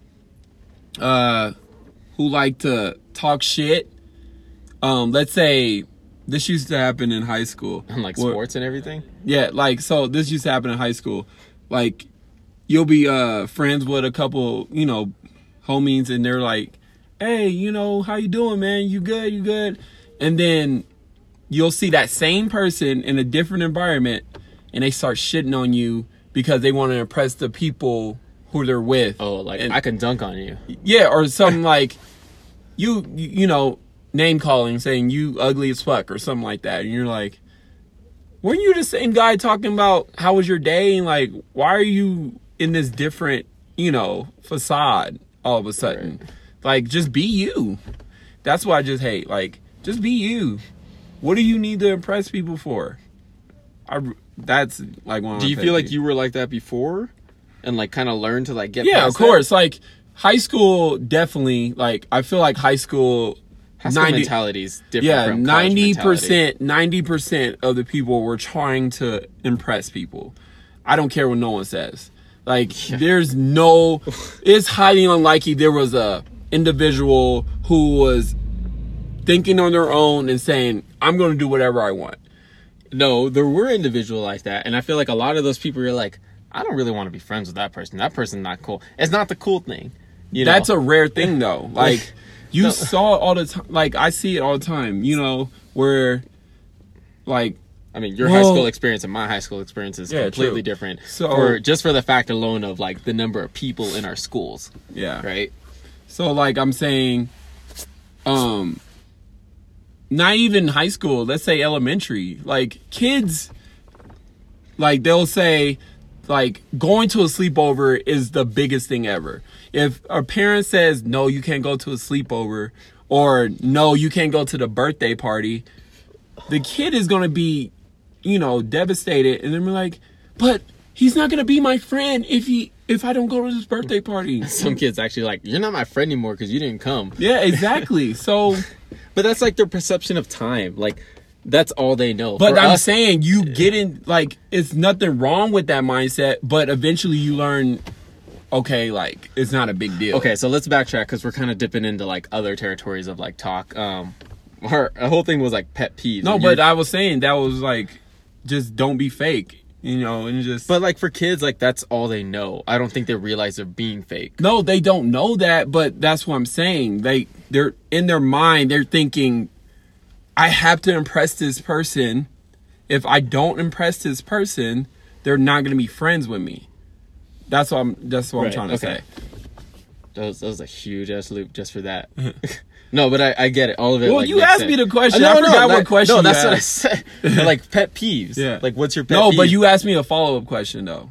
uh, who like to talk shit. Um, let's say this used to happen in high school. And like sports and everything? Yeah, like, so this used to happen in high school. Like, you'll be uh, friends with a couple, you know, homies, and they're like, hey, you know, how you doing, man? You good? You good? And then you'll see that same person in a different environment, and they start shitting on you because they want to impress the people who they're with. Oh, like, and, I can dunk on you. Yeah, or something like, you, you, you know, name calling, saying you ugly as fuck or something like that. And you're like, weren't you the same guy talking about how was your day? And like, why are you in this different, you know, facade all of a sudden? Right. Like, just be you. That's what I just hate. Like, just be you. What do you need to impress people for? I, that's like one of Do you my feel pet like peeves. you were like that before? And like kind of learned to like get Yeah, past of course. that? Like, high school, definitely. Like, I feel like high school... High school mentality is different Yeah, from college ninety mentality. percent, ninety percent of the people were trying to impress people. I don't care what no one says. Like, yeah. There's no... It's highly unlikely there was a individual who was thinking on their own and saying, I'm going to do whatever I want. No, there were individuals like that. And I feel like a lot of those people are like, I don't really want to be friends with that person. That person's not cool. It's not the cool thing. You know? That's a rare thing, though. Like... You no. saw it all the time. Like, I see it all the time, you know, where, like... I mean, your well, high school experience and my high school experience is yeah, completely true. different. So, for, just for the fact alone of, like, the number of people in our schools. Yeah. Right? So, like, I'm saying, um, not even high school, let's say elementary. Like, kids, like, they'll say, like, going to a sleepover is the biggest thing ever. If a parent says, no, you can't go to a sleepover, or no, you can't go to the birthday party, the kid is going to be, you know, devastated. And they're like, but he's not going to be my friend if he, if I don't go to this birthday party. Some kids actually like, you're not my friend anymore because you didn't come. Yeah, exactly. So, but that's like their perception of time. Like, that's all they know. But For I'm us, saying you get in, like, it's nothing wrong with that mindset, but eventually you learn, okay, like, it's not a big deal. Okay, so let's backtrack because we're kind of dipping into like other territories of like talk. Um, our, our whole thing was like pet peeves. No, and but you're- I was saying that was like, just don't be fake, you know, and just. But like for kids, like that's all they know. I don't think they realize they're being fake. No, they don't know that, but that's what I'm saying. They, they're in their mind, they're thinking, I have to impress this person. If I don't impress this person, they're not going to be friends with me. That's what I'm. That's what Right, I'm trying to okay. say. That was, that was a huge ass loop just for that. No, but I, I get it. All of it. Well, like, you makes asked sense. me the question. No, I no, forgot that- what question No, you that's what I asked. said. Like pet peeves. Yeah. Like what's your pet No, peeve? but you asked me a follow up question though.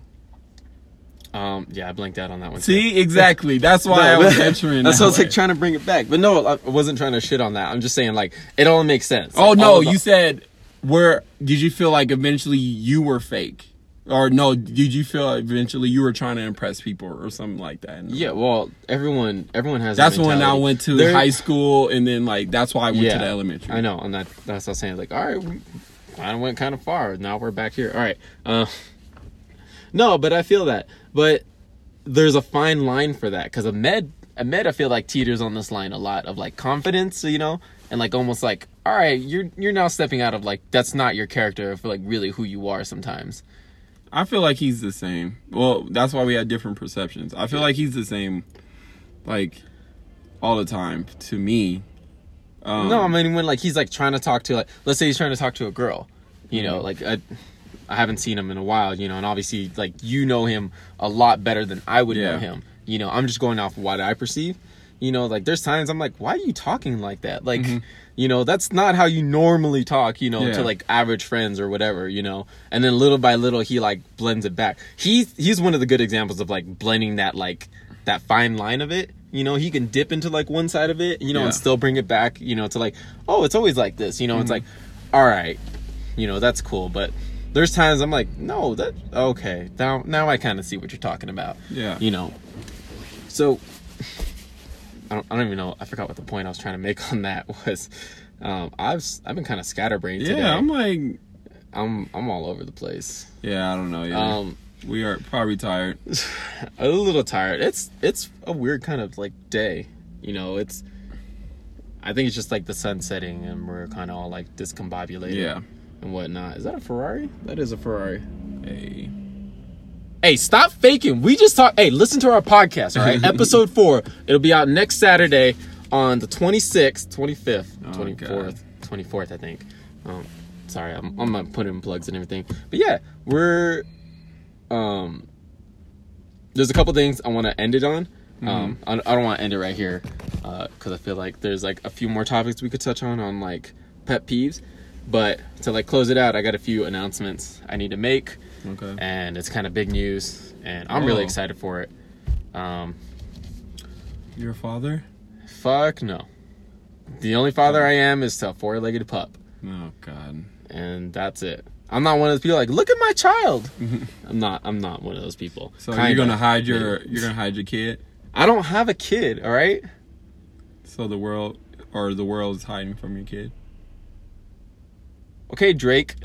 Um. Yeah, I blanked out on that one. See, too. Exactly. That's why No, I was but- answering. That's that why I was way. like trying to bring it back. But no, I wasn't trying to shit on that. I'm just saying like it all makes sense. Oh Like, no, all of the- you said where did you feel like eventually you were fake? Or no, did you feel like eventually you were trying to impress people or something like that? Yeah, well, everyone everyone has. That's that when I mentality. went to There- high school, and then like that's why I went to the elementary. I know, and that that's what I was saying. Like, all right, we kind of went kind of far. Now we're back here. All right. Uh, no, but I feel that. But there's a fine line for that because a med, a med, I feel like teeters on this line a lot of like confidence, you know, and like almost like, all right, you're you're now stepping out of like that's not your character of like really who you are sometimes. I feel like he's the same. Well, that's why we had different perceptions. I feel like he's the same, like all the time to me. Um, No, I mean when like he's like trying to talk to like let's say he's trying to talk to a girl, you know, like I, I haven't seen him in a while, you know, and obviously like you know him a lot better than I would know Yeah. him. You know, I'm just going off what I perceive. You know, like there's times I'm like, why are you talking like that? Like, Mm-hmm. You know, that's not how you normally talk, you know, Yeah. to like average friends or whatever, you know. And then little by little he like blends it back. He's he's one of the good examples of like blending that like that fine line of it. You know, he can dip into like one side of it, you know, Yeah. and still bring it back, you know, to like, oh, it's always like this, you know. It's like, all right, you know, that's cool, but there's times I'm like, no, that okay. Now now I kind of see what you're talking about. Yeah. You know. So I don't, I don't even know. I forgot what the point I was trying to make on that was. Um, I've I've been kind of scatterbrained Yeah, today. I'm like, I'm I'm all over the place. yeah, I don't know. Yeah, Um, we are probably tired. a little tired. It's it's a weird kind of like day. You know, it's. I think it's just like the sun setting and we're kind of all like discombobulated. Yeah. And whatnot. Is that a Ferrari? That is a Ferrari. Hey. Hey, stop faking. We just talked. Hey, listen to our podcast, all right? Episode four. It'll be out next Saturday on the twenty-sixth, twenty-fifth, Oh, twenty-fourth, twenty-fourth, I think. Um, sorry, I'm, I'm not putting in plugs and everything. But yeah, we're. Um, there's a couple things I want to end it on. Um, I, I don't want to end it right here because I feel like there's like a few more topics we could touch on on like pet peeves. But to like close it out, I got a few announcements I need to make. Okay. And it's kind of big news, and I'm really Oh. excited for it. Um, Your father? fuck no. The only father I am is to a four-legged pup, Oh God. and that's it. I'm not one of those people like, look at my child. I'm not. I'm not one of those people. So Kinda. you're gonna hide your you're gonna hide your kid. I don't have a kid. All right. So the world or the world is hiding from your kid. Okay, Drake.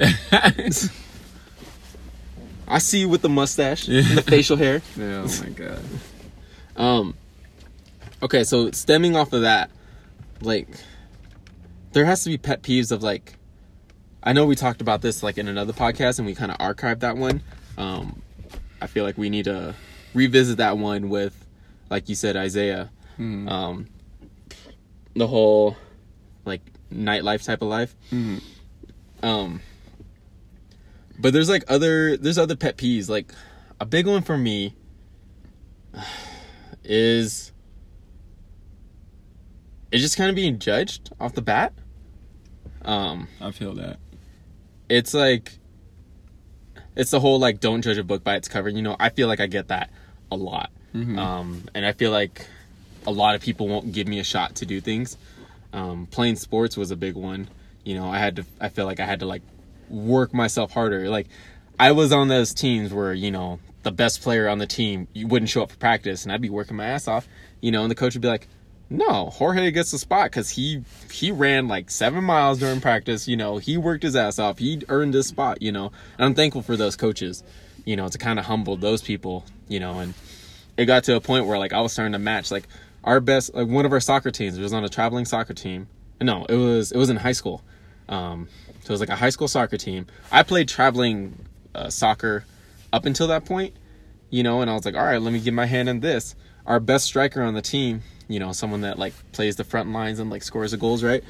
I see you with the mustache and the facial hair. Yeah, oh my God. Um. Okay, so stemming off of that, like, there has to be pet peeves of like. I know we talked about this like in another podcast, and we kind of archived that one. Um, I feel like we need to revisit that one with, like you said, Isaiah. Mm. Um, the whole like nightlife type of life. Mm. Um, but there's like other there's other pet peeves. Like a big one for me is it's just kind of being judged off the bat. Um, I feel that. it's like it's the whole like don't judge a book by its cover. You know, I feel like I get that a lot. Mhm. Um, and I feel like a lot of people won't give me a shot to do things. Um, playing sports was a big one. You know, I had to, I feel like I had to like work myself harder. Like I was on those teams where, you know, the best player on the team, you wouldn't show up for practice and I'd be working my ass off, you know, and the coach would be like, no, Jorge gets the spot because he, he ran like seven miles during practice. You know, he worked his ass off. He earned this spot, you know, and I'm thankful for those coaches, you know, to kind of humble those people, you know, and it got to a point where like I was starting to match like our best, like one of our soccer teams was on a traveling soccer team. No, it was, it was in high school. Um, so it was like a high school soccer team. I played traveling uh, soccer up until that point, you know, and I was like, all right, let me get my hand in this. Our best striker on the team, you know, someone that like plays the front lines and like scores the goals, right?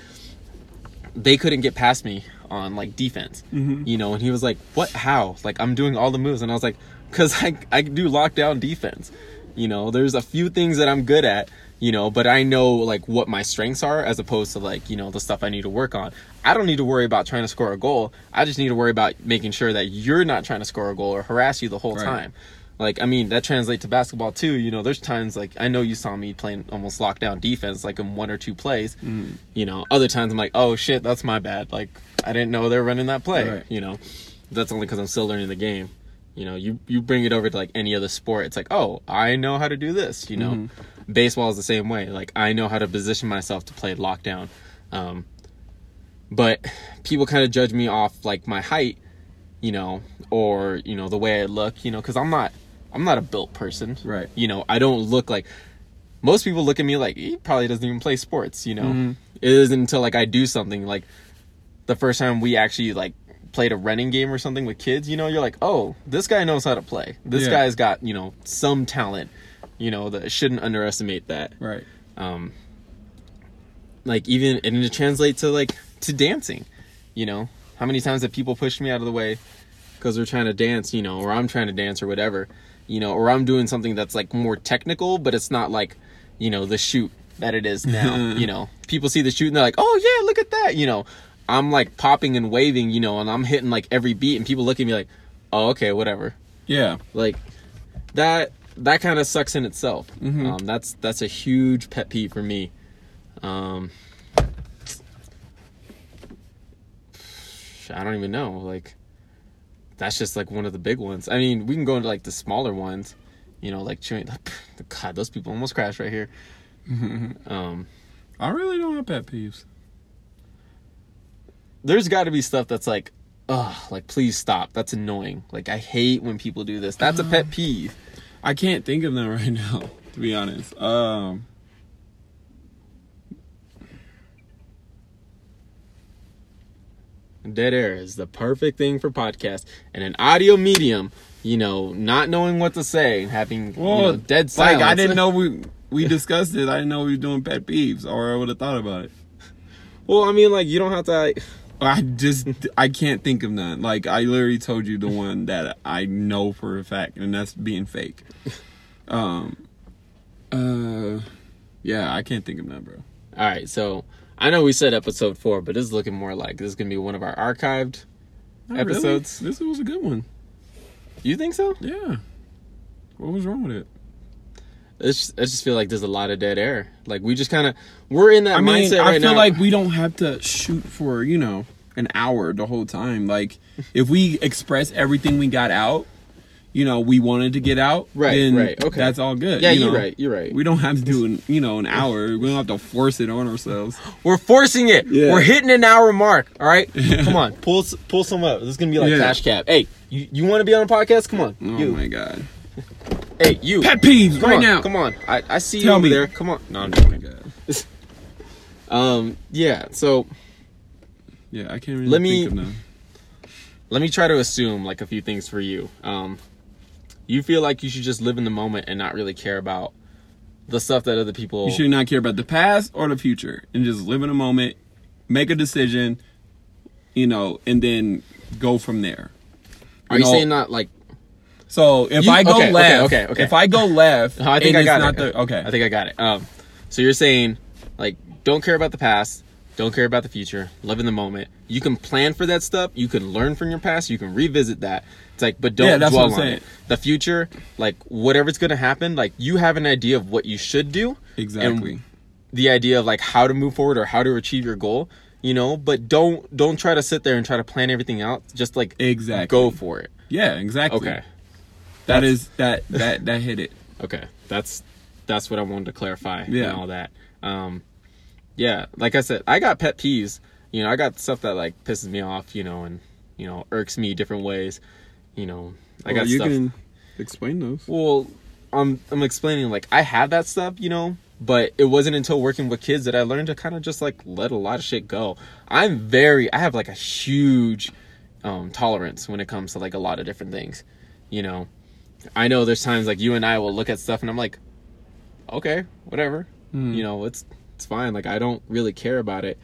They couldn't get past me on like defense, Mhm. you know, and he was like, what, how? Like I'm doing all the moves. And I was like, cause I, I do lockdown defense. You know, there's a few things that I'm good at, you know, but I know like what my strengths are as opposed to like, you know, the stuff I need to work on. I don't need to worry about trying to score a goal. I just need to worry about making sure that you're not trying to score a goal or harass you the whole Right. time. Like, I mean, that translates to basketball too. You know, there's times like, I know you saw me playing almost lockdown defense, like in one or two plays, Mm. you know, other times I'm like, oh shit, that's my bad. Like, I didn't know they were running that play, Right. you know, that's only cause I'm still learning the game. You know, you, you bring it over to like any other sport. It's like, oh, I know how to do this, you know, Mhm. baseball is the same way. Like I know how to position myself to play lockdown. Um, but people kind of judge me off like my height, you know, or, you know, the way I look, you know, cause I'm not, I'm not a built person. Right. You know, I don't look like, most people look at me like, he probably doesn't even play sports, you know. Mhm. It isn't until like I do something like the first time we actually like played a running game or something with kids, you know, you're like, oh, this guy knows how to play. This Yeah. guy's got, you know, some talent, you know, that shouldn't underestimate that. Right. Um, like even, and it translates to like, to dancing, you know, how many times have people pushed me out of the way because they're trying to dance, you know, or I'm trying to dance or whatever, you know, or I'm doing something that's like more technical, but it's not like, you know, the shoot that it is now. You know, people see the shoot and they're like, oh yeah, look at that. You know, I'm like popping and waving, you know, and I'm hitting like every beat, and people look at me like, oh, okay, whatever. Yeah. Like that, that kind of sucks in itself. Mm-hmm. Um, that's, that's a huge pet peeve for me. Um, I don't even know. Like, that's just like one of the big ones. I mean, we can go into like the smaller ones, you know, like chewing. God, those people almost crashed right here. um, I really don't have pet peeves. There's got to be stuff that's like, ugh, like please stop. That's annoying. Like I hate when people do this. That's a pet peeve. I can't think of them right now, to be honest. Um, Dead air is the perfect thing for podcast and an audio medium. You know, not knowing what to say, having well, you know, dead silence. Like I didn't know we we discussed it. I didn't know we were doing pet peeves, or I would have thought about it. Well, I mean, like you don't have to. Like, I just I can't think of none. Like I literally told you the one that I know for a fact, and that's being fake. Um. Uh. Yeah, I can't think of none, bro. All right, so I know we said episode four, but this is looking more like this is gonna be one of our archived Not episodes. Really. This was a good one. You think so? Yeah. What was wrong with it? It's just, I just feel like there's a lot of dead air. Like we just kind of we're in that I mean, mindset I right feel now. like we don't have to shoot for, you know, an hour the whole time. Like if we express everything we got out, you know, we wanted to get out, right, then right, okay, that's all good. Yeah, you you're know? right. You're right. We don't have to do, an, you know, an hour. We don't have to force it on ourselves. We're forcing it. Yeah. We're hitting an hour mark. All right, come on, pull pull some up. This is gonna be like Yeah. cash cap. Hey, you, you want to be on a podcast? Come on, Oh you. my god. Hey, you. Pet peeves Come right on, now. Come on, I I see you Tell over me. there. Come on. No, I'm Oh my joking. god. Um, yeah. So Yeah, I can't really Let me- think of none. let me try to assume like a few things for you. Um, you feel like you should just live in the moment and not really care about the stuff that other people. You should not care about the past or the future, and just live in a moment, make a decision, you know, and then go from there. Are you know, saying not like? So if You- I go okay, okay, left, okay, okay. if I go left, I think and I it's got not it. The, okay, I think I got it. Um, so you're saying like don't care about the past, don't care about the future, live in the moment. You can plan for that stuff. You can learn from your past. You can revisit that. It's like, but don't Yeah, that's dwell what I'm on saying. it. The future, like whatever's gonna happen, like you have an idea of what you should do. exactly. And the idea of like how to move forward or how to achieve your goal, you know. But don't don't try to sit there and try to plan everything out. Just like Exactly. go for it. Yeah, exactly. Okay. That That's- is that that that hit it. Okay, that's that's what I wanted to clarify Yeah. and all that. Um, yeah, like I said, I got pet peeves. You know, I got stuff that like pisses me off. You know, and you know irks me different ways. You know, I Well, got you stuff. can explain those. Well, I'm I'm explaining like I have that stuff. You know, but it wasn't until working with kids that I learned to kind of just like let a lot of shit go. I'm very I have like a huge um, tolerance when it comes to like a lot of different things. You know. I know there's times like you and I will look at stuff and I'm like, okay, whatever. Mm. You know, it's it's fine. Like I don't really care about it.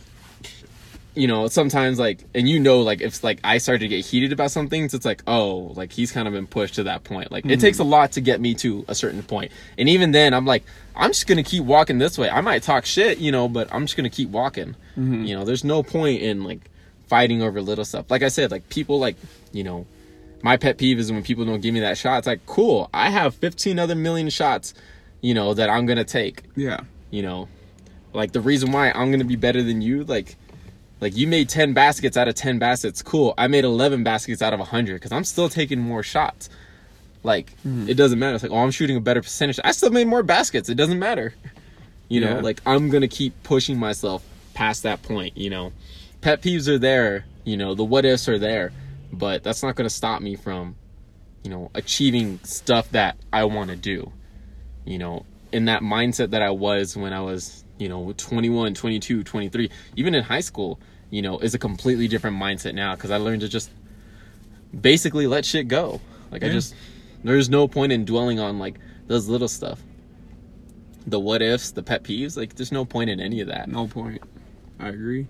You know, sometimes like, and you know, like if like I start to get heated about some things, it's like, oh, like he's kind of been pushed to that point. Like it takes a lot to get me to a certain point. And even then, I'm like, I'm just gonna keep walking this way. I might talk shit, you know, but I'm just gonna keep walking. Mm-hmm. You know, there's no point in like fighting over little stuff. Like I said, like people like, you know. My pet peeve is when people don't give me that shot. It's like, cool, I have fifteen other million shots, you know, that I'm going to take, Yeah. you know. Like, the reason why I'm going to be better than you, like, like you made ten baskets out of ten baskets. Cool, I made eleven baskets out of one hundred because I'm still taking more shots. Like, Mm-hmm. it doesn't matter. It's like, oh, I'm shooting a better percentage. I still made more baskets. It doesn't matter. You know, Yeah. like, I'm going to keep pushing myself past that point, you know. Pet peeves are there, you know, the what ifs are there. But that's not going to stop me from, you know, achieving stuff that I want to do. You know, in that mindset that I was when I was, you know, twenty-one, twenty-two, twenty-three, even in high school, you know, is a completely different mindset now because I learned to just basically let shit go. Like, I Yeah. just, there's no point in dwelling on, like, those little stuff. The what ifs, the pet peeves, like, there's no point in any of that. No point. I agree.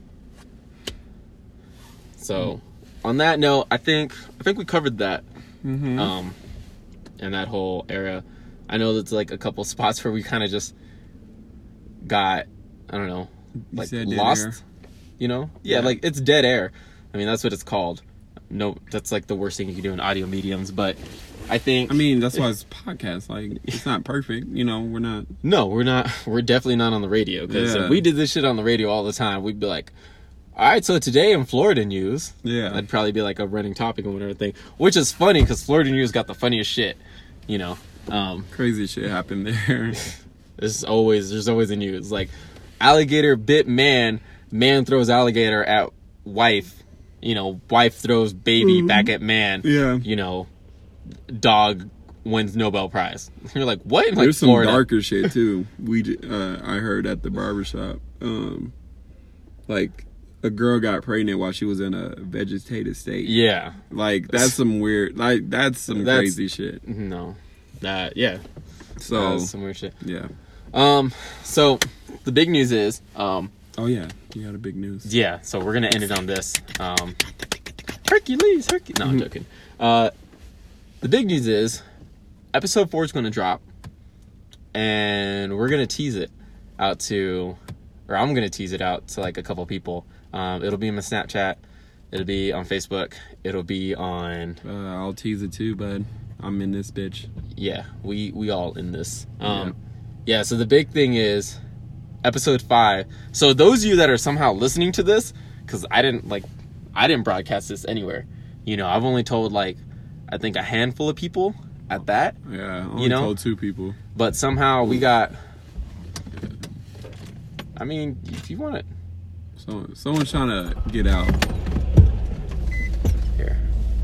So, on that note, I think I think we covered that. Mm-hmm. Um, in that whole era, I know there's like a couple spots where we kind of just got, I don't know, You like said dead lost. air. You know, yeah, Yeah. like it's dead air. I mean, that's what it's called. No, that's like the worst thing you can do in audio mediums. But I think, I mean, that's why it's a podcast. Like, it's not perfect. You know, we're not. no, we're not. We're definitely not on the radio. Because Yeah. if we did this shit on the radio all the time, we'd be like, all right, so today in Florida news, Yeah. that'd probably be like a running topic and whatever thing. Which is funny because Florida news got the funniest shit. You know, um, Crazy shit happened there. there's always there's always a news like alligator bit man, man throws alligator at wife. You know, wife throws baby Mm-hmm. back at man. Yeah. You know, dog wins Nobel Prize. You're like, what? In, like, There's some Florida? darker shit too. We j- uh, I heard at the barbershop, um, like a girl got pregnant while she was in a vegetative state. Yeah. Like that's some weird. Like that's some That's- crazy shit. No. That yeah. So That's some weird shit. yeah. Um. So the big news is um. Oh yeah, you got a big news. Yeah. So we're gonna end it on this. Um. Hercules. Hercules. No, I'm joking. Uh. The big news is episode four is gonna drop, and we're gonna tease it out to, or I'm gonna tease it out to like a couple people. Um. It'll be in my Snapchat. It'll be on Facebook. It'll be on. Uh, I'll tease it too, bud. I'm in this bitch. Yeah, we we all in this. Um, yeah. So the big thing is episode five. So those of you that are somehow listening to this, because I didn't like, I didn't broadcast this anywhere. You know, I've only told like, I think a handful of people at that. Yeah, I only You know? told two people. But somehow we got. I mean, if you want it, So someone's trying to get out. here.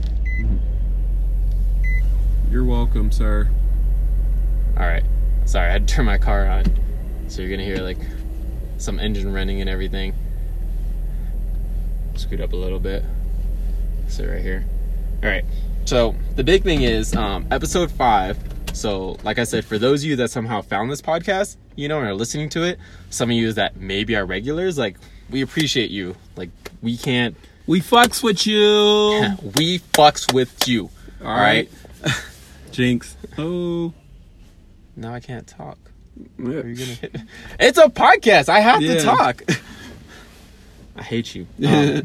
You're welcome, sir. All right. Sorry, I had to turn my car on, so you're gonna hear like some engine running and everything. Scoot up a little bit. Sit right here. All right. So the big thing is um, episode five. So, like I said, for those of you that somehow found this podcast, you know, and are listening to it, some of you that maybe are regulars, like we appreciate you. Like we can't. We fucks with you. We fucks with you. All right. Jinx. Oh. Now I can't talk. Yeah. Are you gonna hit? It's a podcast. I have Yeah. to talk. I hate you. Um,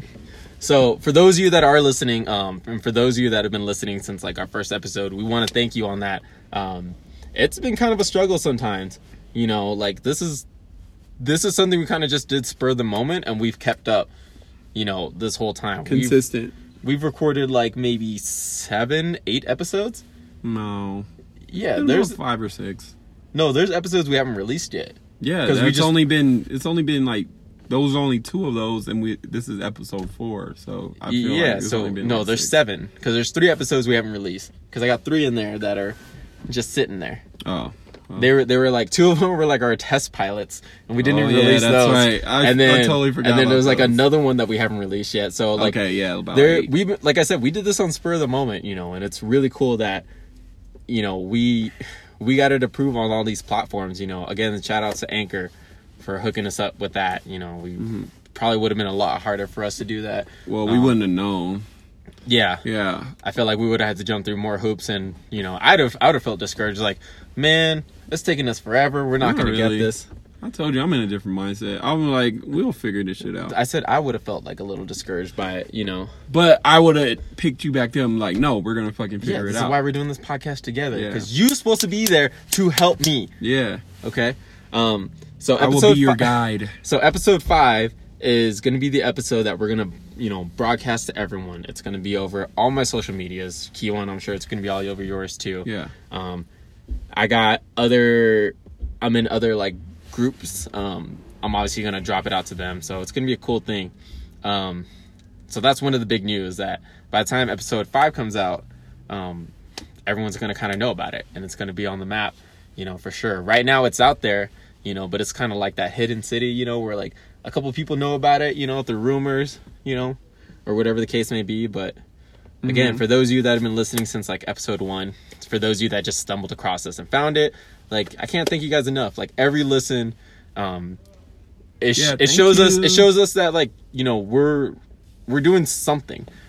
so for those of you that are listening, um, and for those of you that have been listening since like our first episode, we want to thank you on that. Um, it's been kind of a struggle sometimes. You know, like this is this is something we kind of just did spur the moment, and we've kept up. You know, this whole time. Consistent. We've, we've recorded like maybe seven, eight episodes. No. Yeah, There's there's five or six. no, there's episodes we haven't released yet. Yeah, 'Cause because we we just- only been it's only been like those only two of those, and we this is episode four. So I feel Yeah, like it's so only been no, like there's six. seven because there's three episodes we haven't released because I got three in there that are just sitting there. Oh, well. They were they were like two of them were like our test pilots and we didn't Oh, even yeah, release that's those. right. I- and then I totally forgot and then about there's like those. another one that we haven't released yet. So like okay, yeah, about there eight. we like I said we did this on spur of the moment, you know, and it's really cool that you know we we got it approved on all these platforms. You know, again, shout out to Anchor for hooking us up with that. You know, we Mm-hmm. probably would have been a lot harder for us to do that. Well, we um, wouldn't have known. Yeah, Yeah, I feel like we would have had to jump through more hoops, and you know, I'd have, I would have felt discouraged. Like, man, it's taking us forever. We're not Not going to really. get this. I told you I'm in a different mindset. I'm like, we'll figure this shit out. I said I would have felt like a little discouraged by it. You know, But I would have picked you back then. Like, no, we're gonna fucking yeah, figure this it is out. why we're doing this podcast together Yeah. because you're supposed to be there to help me. yeah, Okay, um, so I will episode be your fi- guide. So episode five is going to be the episode that we're going to, you know, broadcast to everyone. It's going to be over all my social medias. Keewan, I'm sure it's going to be all over yours too. Yeah. Um, I got other, I'm in other like groups. Um, I'm obviously going to drop it out to them. So it's going to be a cool thing. Um, so that's one of the big news that by the time episode five comes out, um, everyone's going to kind of know about it and it's going to be on the map, you know, for sure. Right now it's out there, you know, but it's kind of like that hidden city, you know, where like a couple people know about it, you know, through rumors, you know, or whatever the case may be. But again, Mhm. for those of you that have been listening since like episode one, for those of you that just stumbled across this and found it, like I can't thank you guys enough. Like every listen, um, it, sh- Yeah, it thank shows us, you. it shows us that like, you know, we're, we're doing something,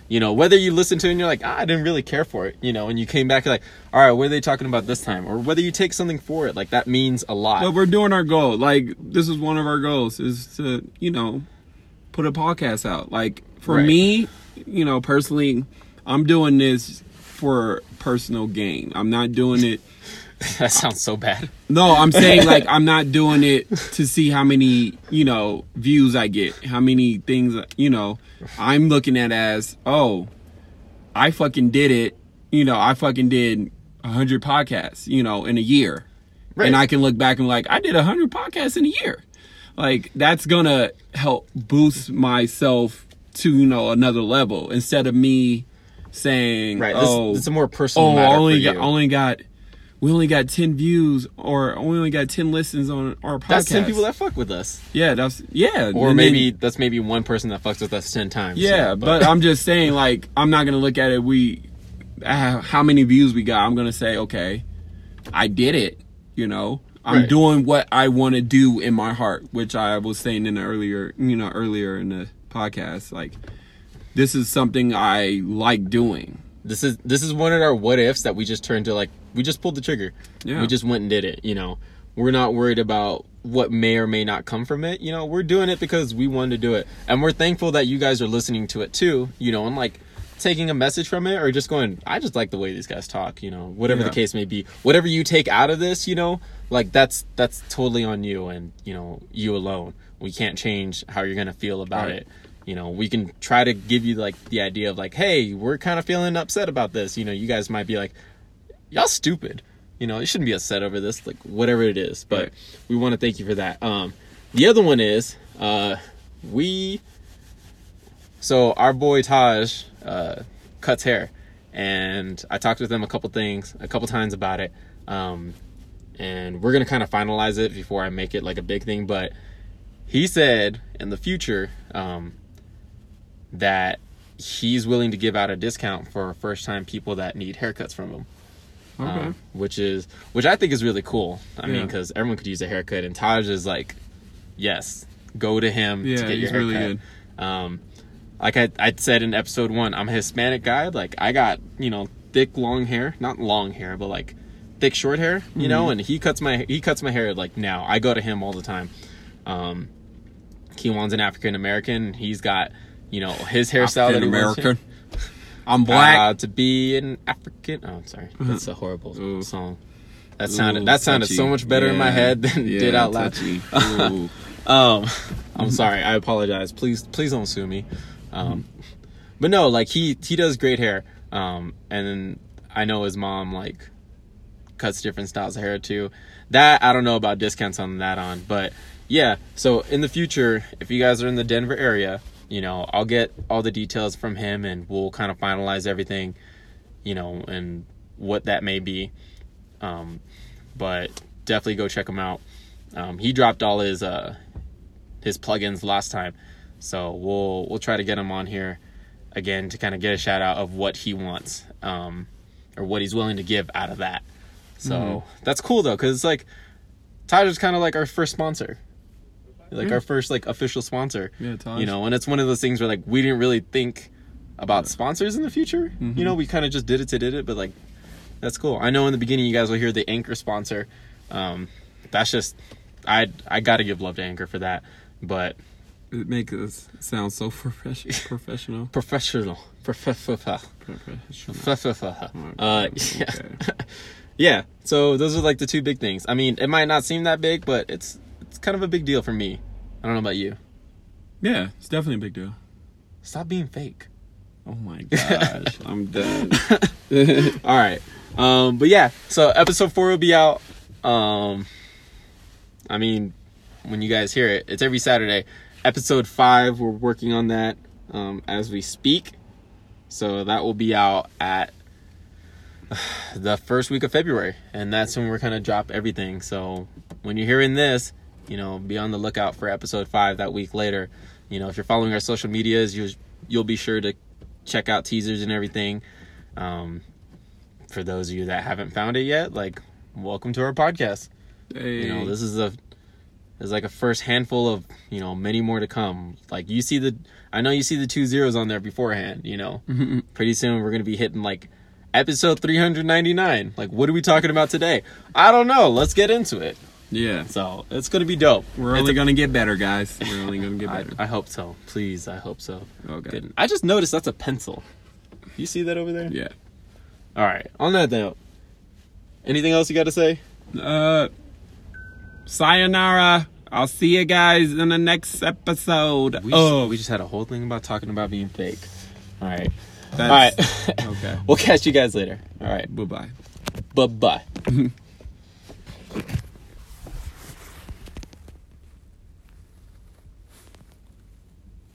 You know, whether you listen to it and you're like, ah, I didn't really care for it, you know, and you came back like, all right, what are they talking about this time? Or whether you take something for it, like that means a lot. But we're doing our goal. Like, this is one of our goals, is to, you know, put a podcast out. Like, for Right. me, you know, personally, I'm doing this for personal gain. I'm not doing it. That sounds so bad. No, I'm saying, like, I'm not doing it to see how many, you know, views I get, how many things, you know. I'm looking at it as, oh, I fucking did it. You know, I fucking did one hundred podcasts, you know, in a year. Right. And I can look back and be like, I did one hundred podcasts in a year. Like, that's going to help boost myself to, you know, another level, instead of me saying, Right. oh, This, it's a more personal oh, matter I only for you. got, only got, we only got ten views, or we only got ten listens on our podcast. That's ten people that fuck with us. Yeah, that's, yeah. Or and maybe then- that's maybe one person that fucks with us ten times. yeah, so, but I'm just saying, like, I'm not going to look at it, we, uh, how many views we got. I'm going to say, okay, I did it, you know. I'm Right. doing what I want to do in my heart, which I was saying in the earlier, you know, earlier in the podcast. Like, this is something I like doing. This is this is one of our what ifs that we just turned to, like, we just pulled the trigger. Yeah. We just went and did it, you know. We're not worried about what may or may not come from it. You know, we're doing it because we wanted to do it. And we're thankful that you guys are listening to it too, you know, and like taking a message from it, or just going, I just like the way these guys talk, you know, whatever Yeah. the case may be. Whatever you take out of this, you know, like that's that's totally on you and, you know, you alone. We can't change how you're going to feel about Right. it. You know, we can try to give you like the idea of like, hey, we're kind of feeling upset about this. You know, you guys might be like, y'all stupid. You know, you shouldn't be upset over this, like whatever it is. But Right. we want to thank you for that. Um, the other one is, uh, we, so our boy Taj, uh, cuts hair, and I talked with him a couple things, a couple times about it. Um, and we're going to kind of finalize it before I make it like a big thing. But he said in the future, um, that he's willing to give out a discount for first time people that need haircuts from him. Okay. Um, which is which I think is really cool. I mean, Yeah. because everyone could use a haircut, and Taj is like, yes, go to him Yeah, to get your he's really haircut. Um, like I I said in episode one, I'm a Hispanic guy. Like I got, you know, thick long hair, not long hair, but like thick short hair, you Mm-hmm. know. And he cuts my he cuts my hair like now. I go to him all the time. Um, Kiwan's an African American. He's got, you know, his hairstyle that he wants. American. I'm black. Uh, to be an African. Oh, I'm sorry. That's a horrible Ooh. song. That sounded Ooh, that sounded touchy. so much better in my Yeah. head than it Yeah, did out loud. touchy. Ooh. Um, I'm sorry. I apologize. Please, please don't sue me. Um, but no, like he he does great hair. Um, and then I know his mom like cuts different styles of hair too. That I don't know about discounts on that on, but yeah. So in the future, if you guys are in the Denver area, you know, I'll get all the details from him and we'll kind of finalize everything, you know, and what that may be. Um, but definitely go check him out. Um, he dropped all his uh, his plugins last time, so we'll we'll try to get him on here again to kind of get a shout out of what he wants, um, or what he's willing to give out of that. So Mm-hmm. that's cool though, because it's like Tyler's kind of like our first sponsor, like Yeah. our first like official sponsor. Yeah, Taj. You know, and it's one of those things where like we didn't really think about sponsors in the future. Mm-hmm. You know, we kind of just did it to did it, but like that's cool. I know in the beginning you guys will hear the Anchor sponsor. Um, that's just I I got to give love to Anchor for that, but It makes us sound so professional. Professional. professional, professional, Professional. professional. Oh, Uh, okay. yeah. Yeah. So those are like the two big things. I mean, it might not seem that big, but it's it's kind of a big deal for me. I don't know about you. Yeah, it's definitely a big deal. Stop being fake. Oh my gosh, I'm done. All right. Um, but yeah, so episode four will be out. Um, I mean, when you guys hear it, it's every Saturday. Episode five, we're working on that um, as we speak. So that will be out at the first week of February. And that's when we're going to drop everything. So when you're hearing this, you know, be on the lookout for episode five that week later. You know, if you're following our social medias, you you'll be sure to check out teasers and everything. Um, for those of you that haven't found it yet, like, welcome to our podcast. Hey. You know, this is the There's like a first handful of, you know, many more to come. Like you see the, I know you see the two zeros on there beforehand, you know. Pretty soon we're going to be hitting like episode three hundred ninety-nine. Like, what are we talking about today? I don't know. Let's get into it. Yeah. So it's going to be dope. We're It's only a- going to get better, guys. We're only going to get I, better. I hope so. Please, I hope so. Okay. Good. I just noticed that's a pencil. You see that over there? Yeah. All right. On that note, anything else you got to say? Uh, sayonara. I'll see you guys in the next episode. We, oh, just, we just had a whole thing about talking about being fake. All right. that's, All right. okay. We'll catch you guys later. All right. Bye-bye. Bye-bye.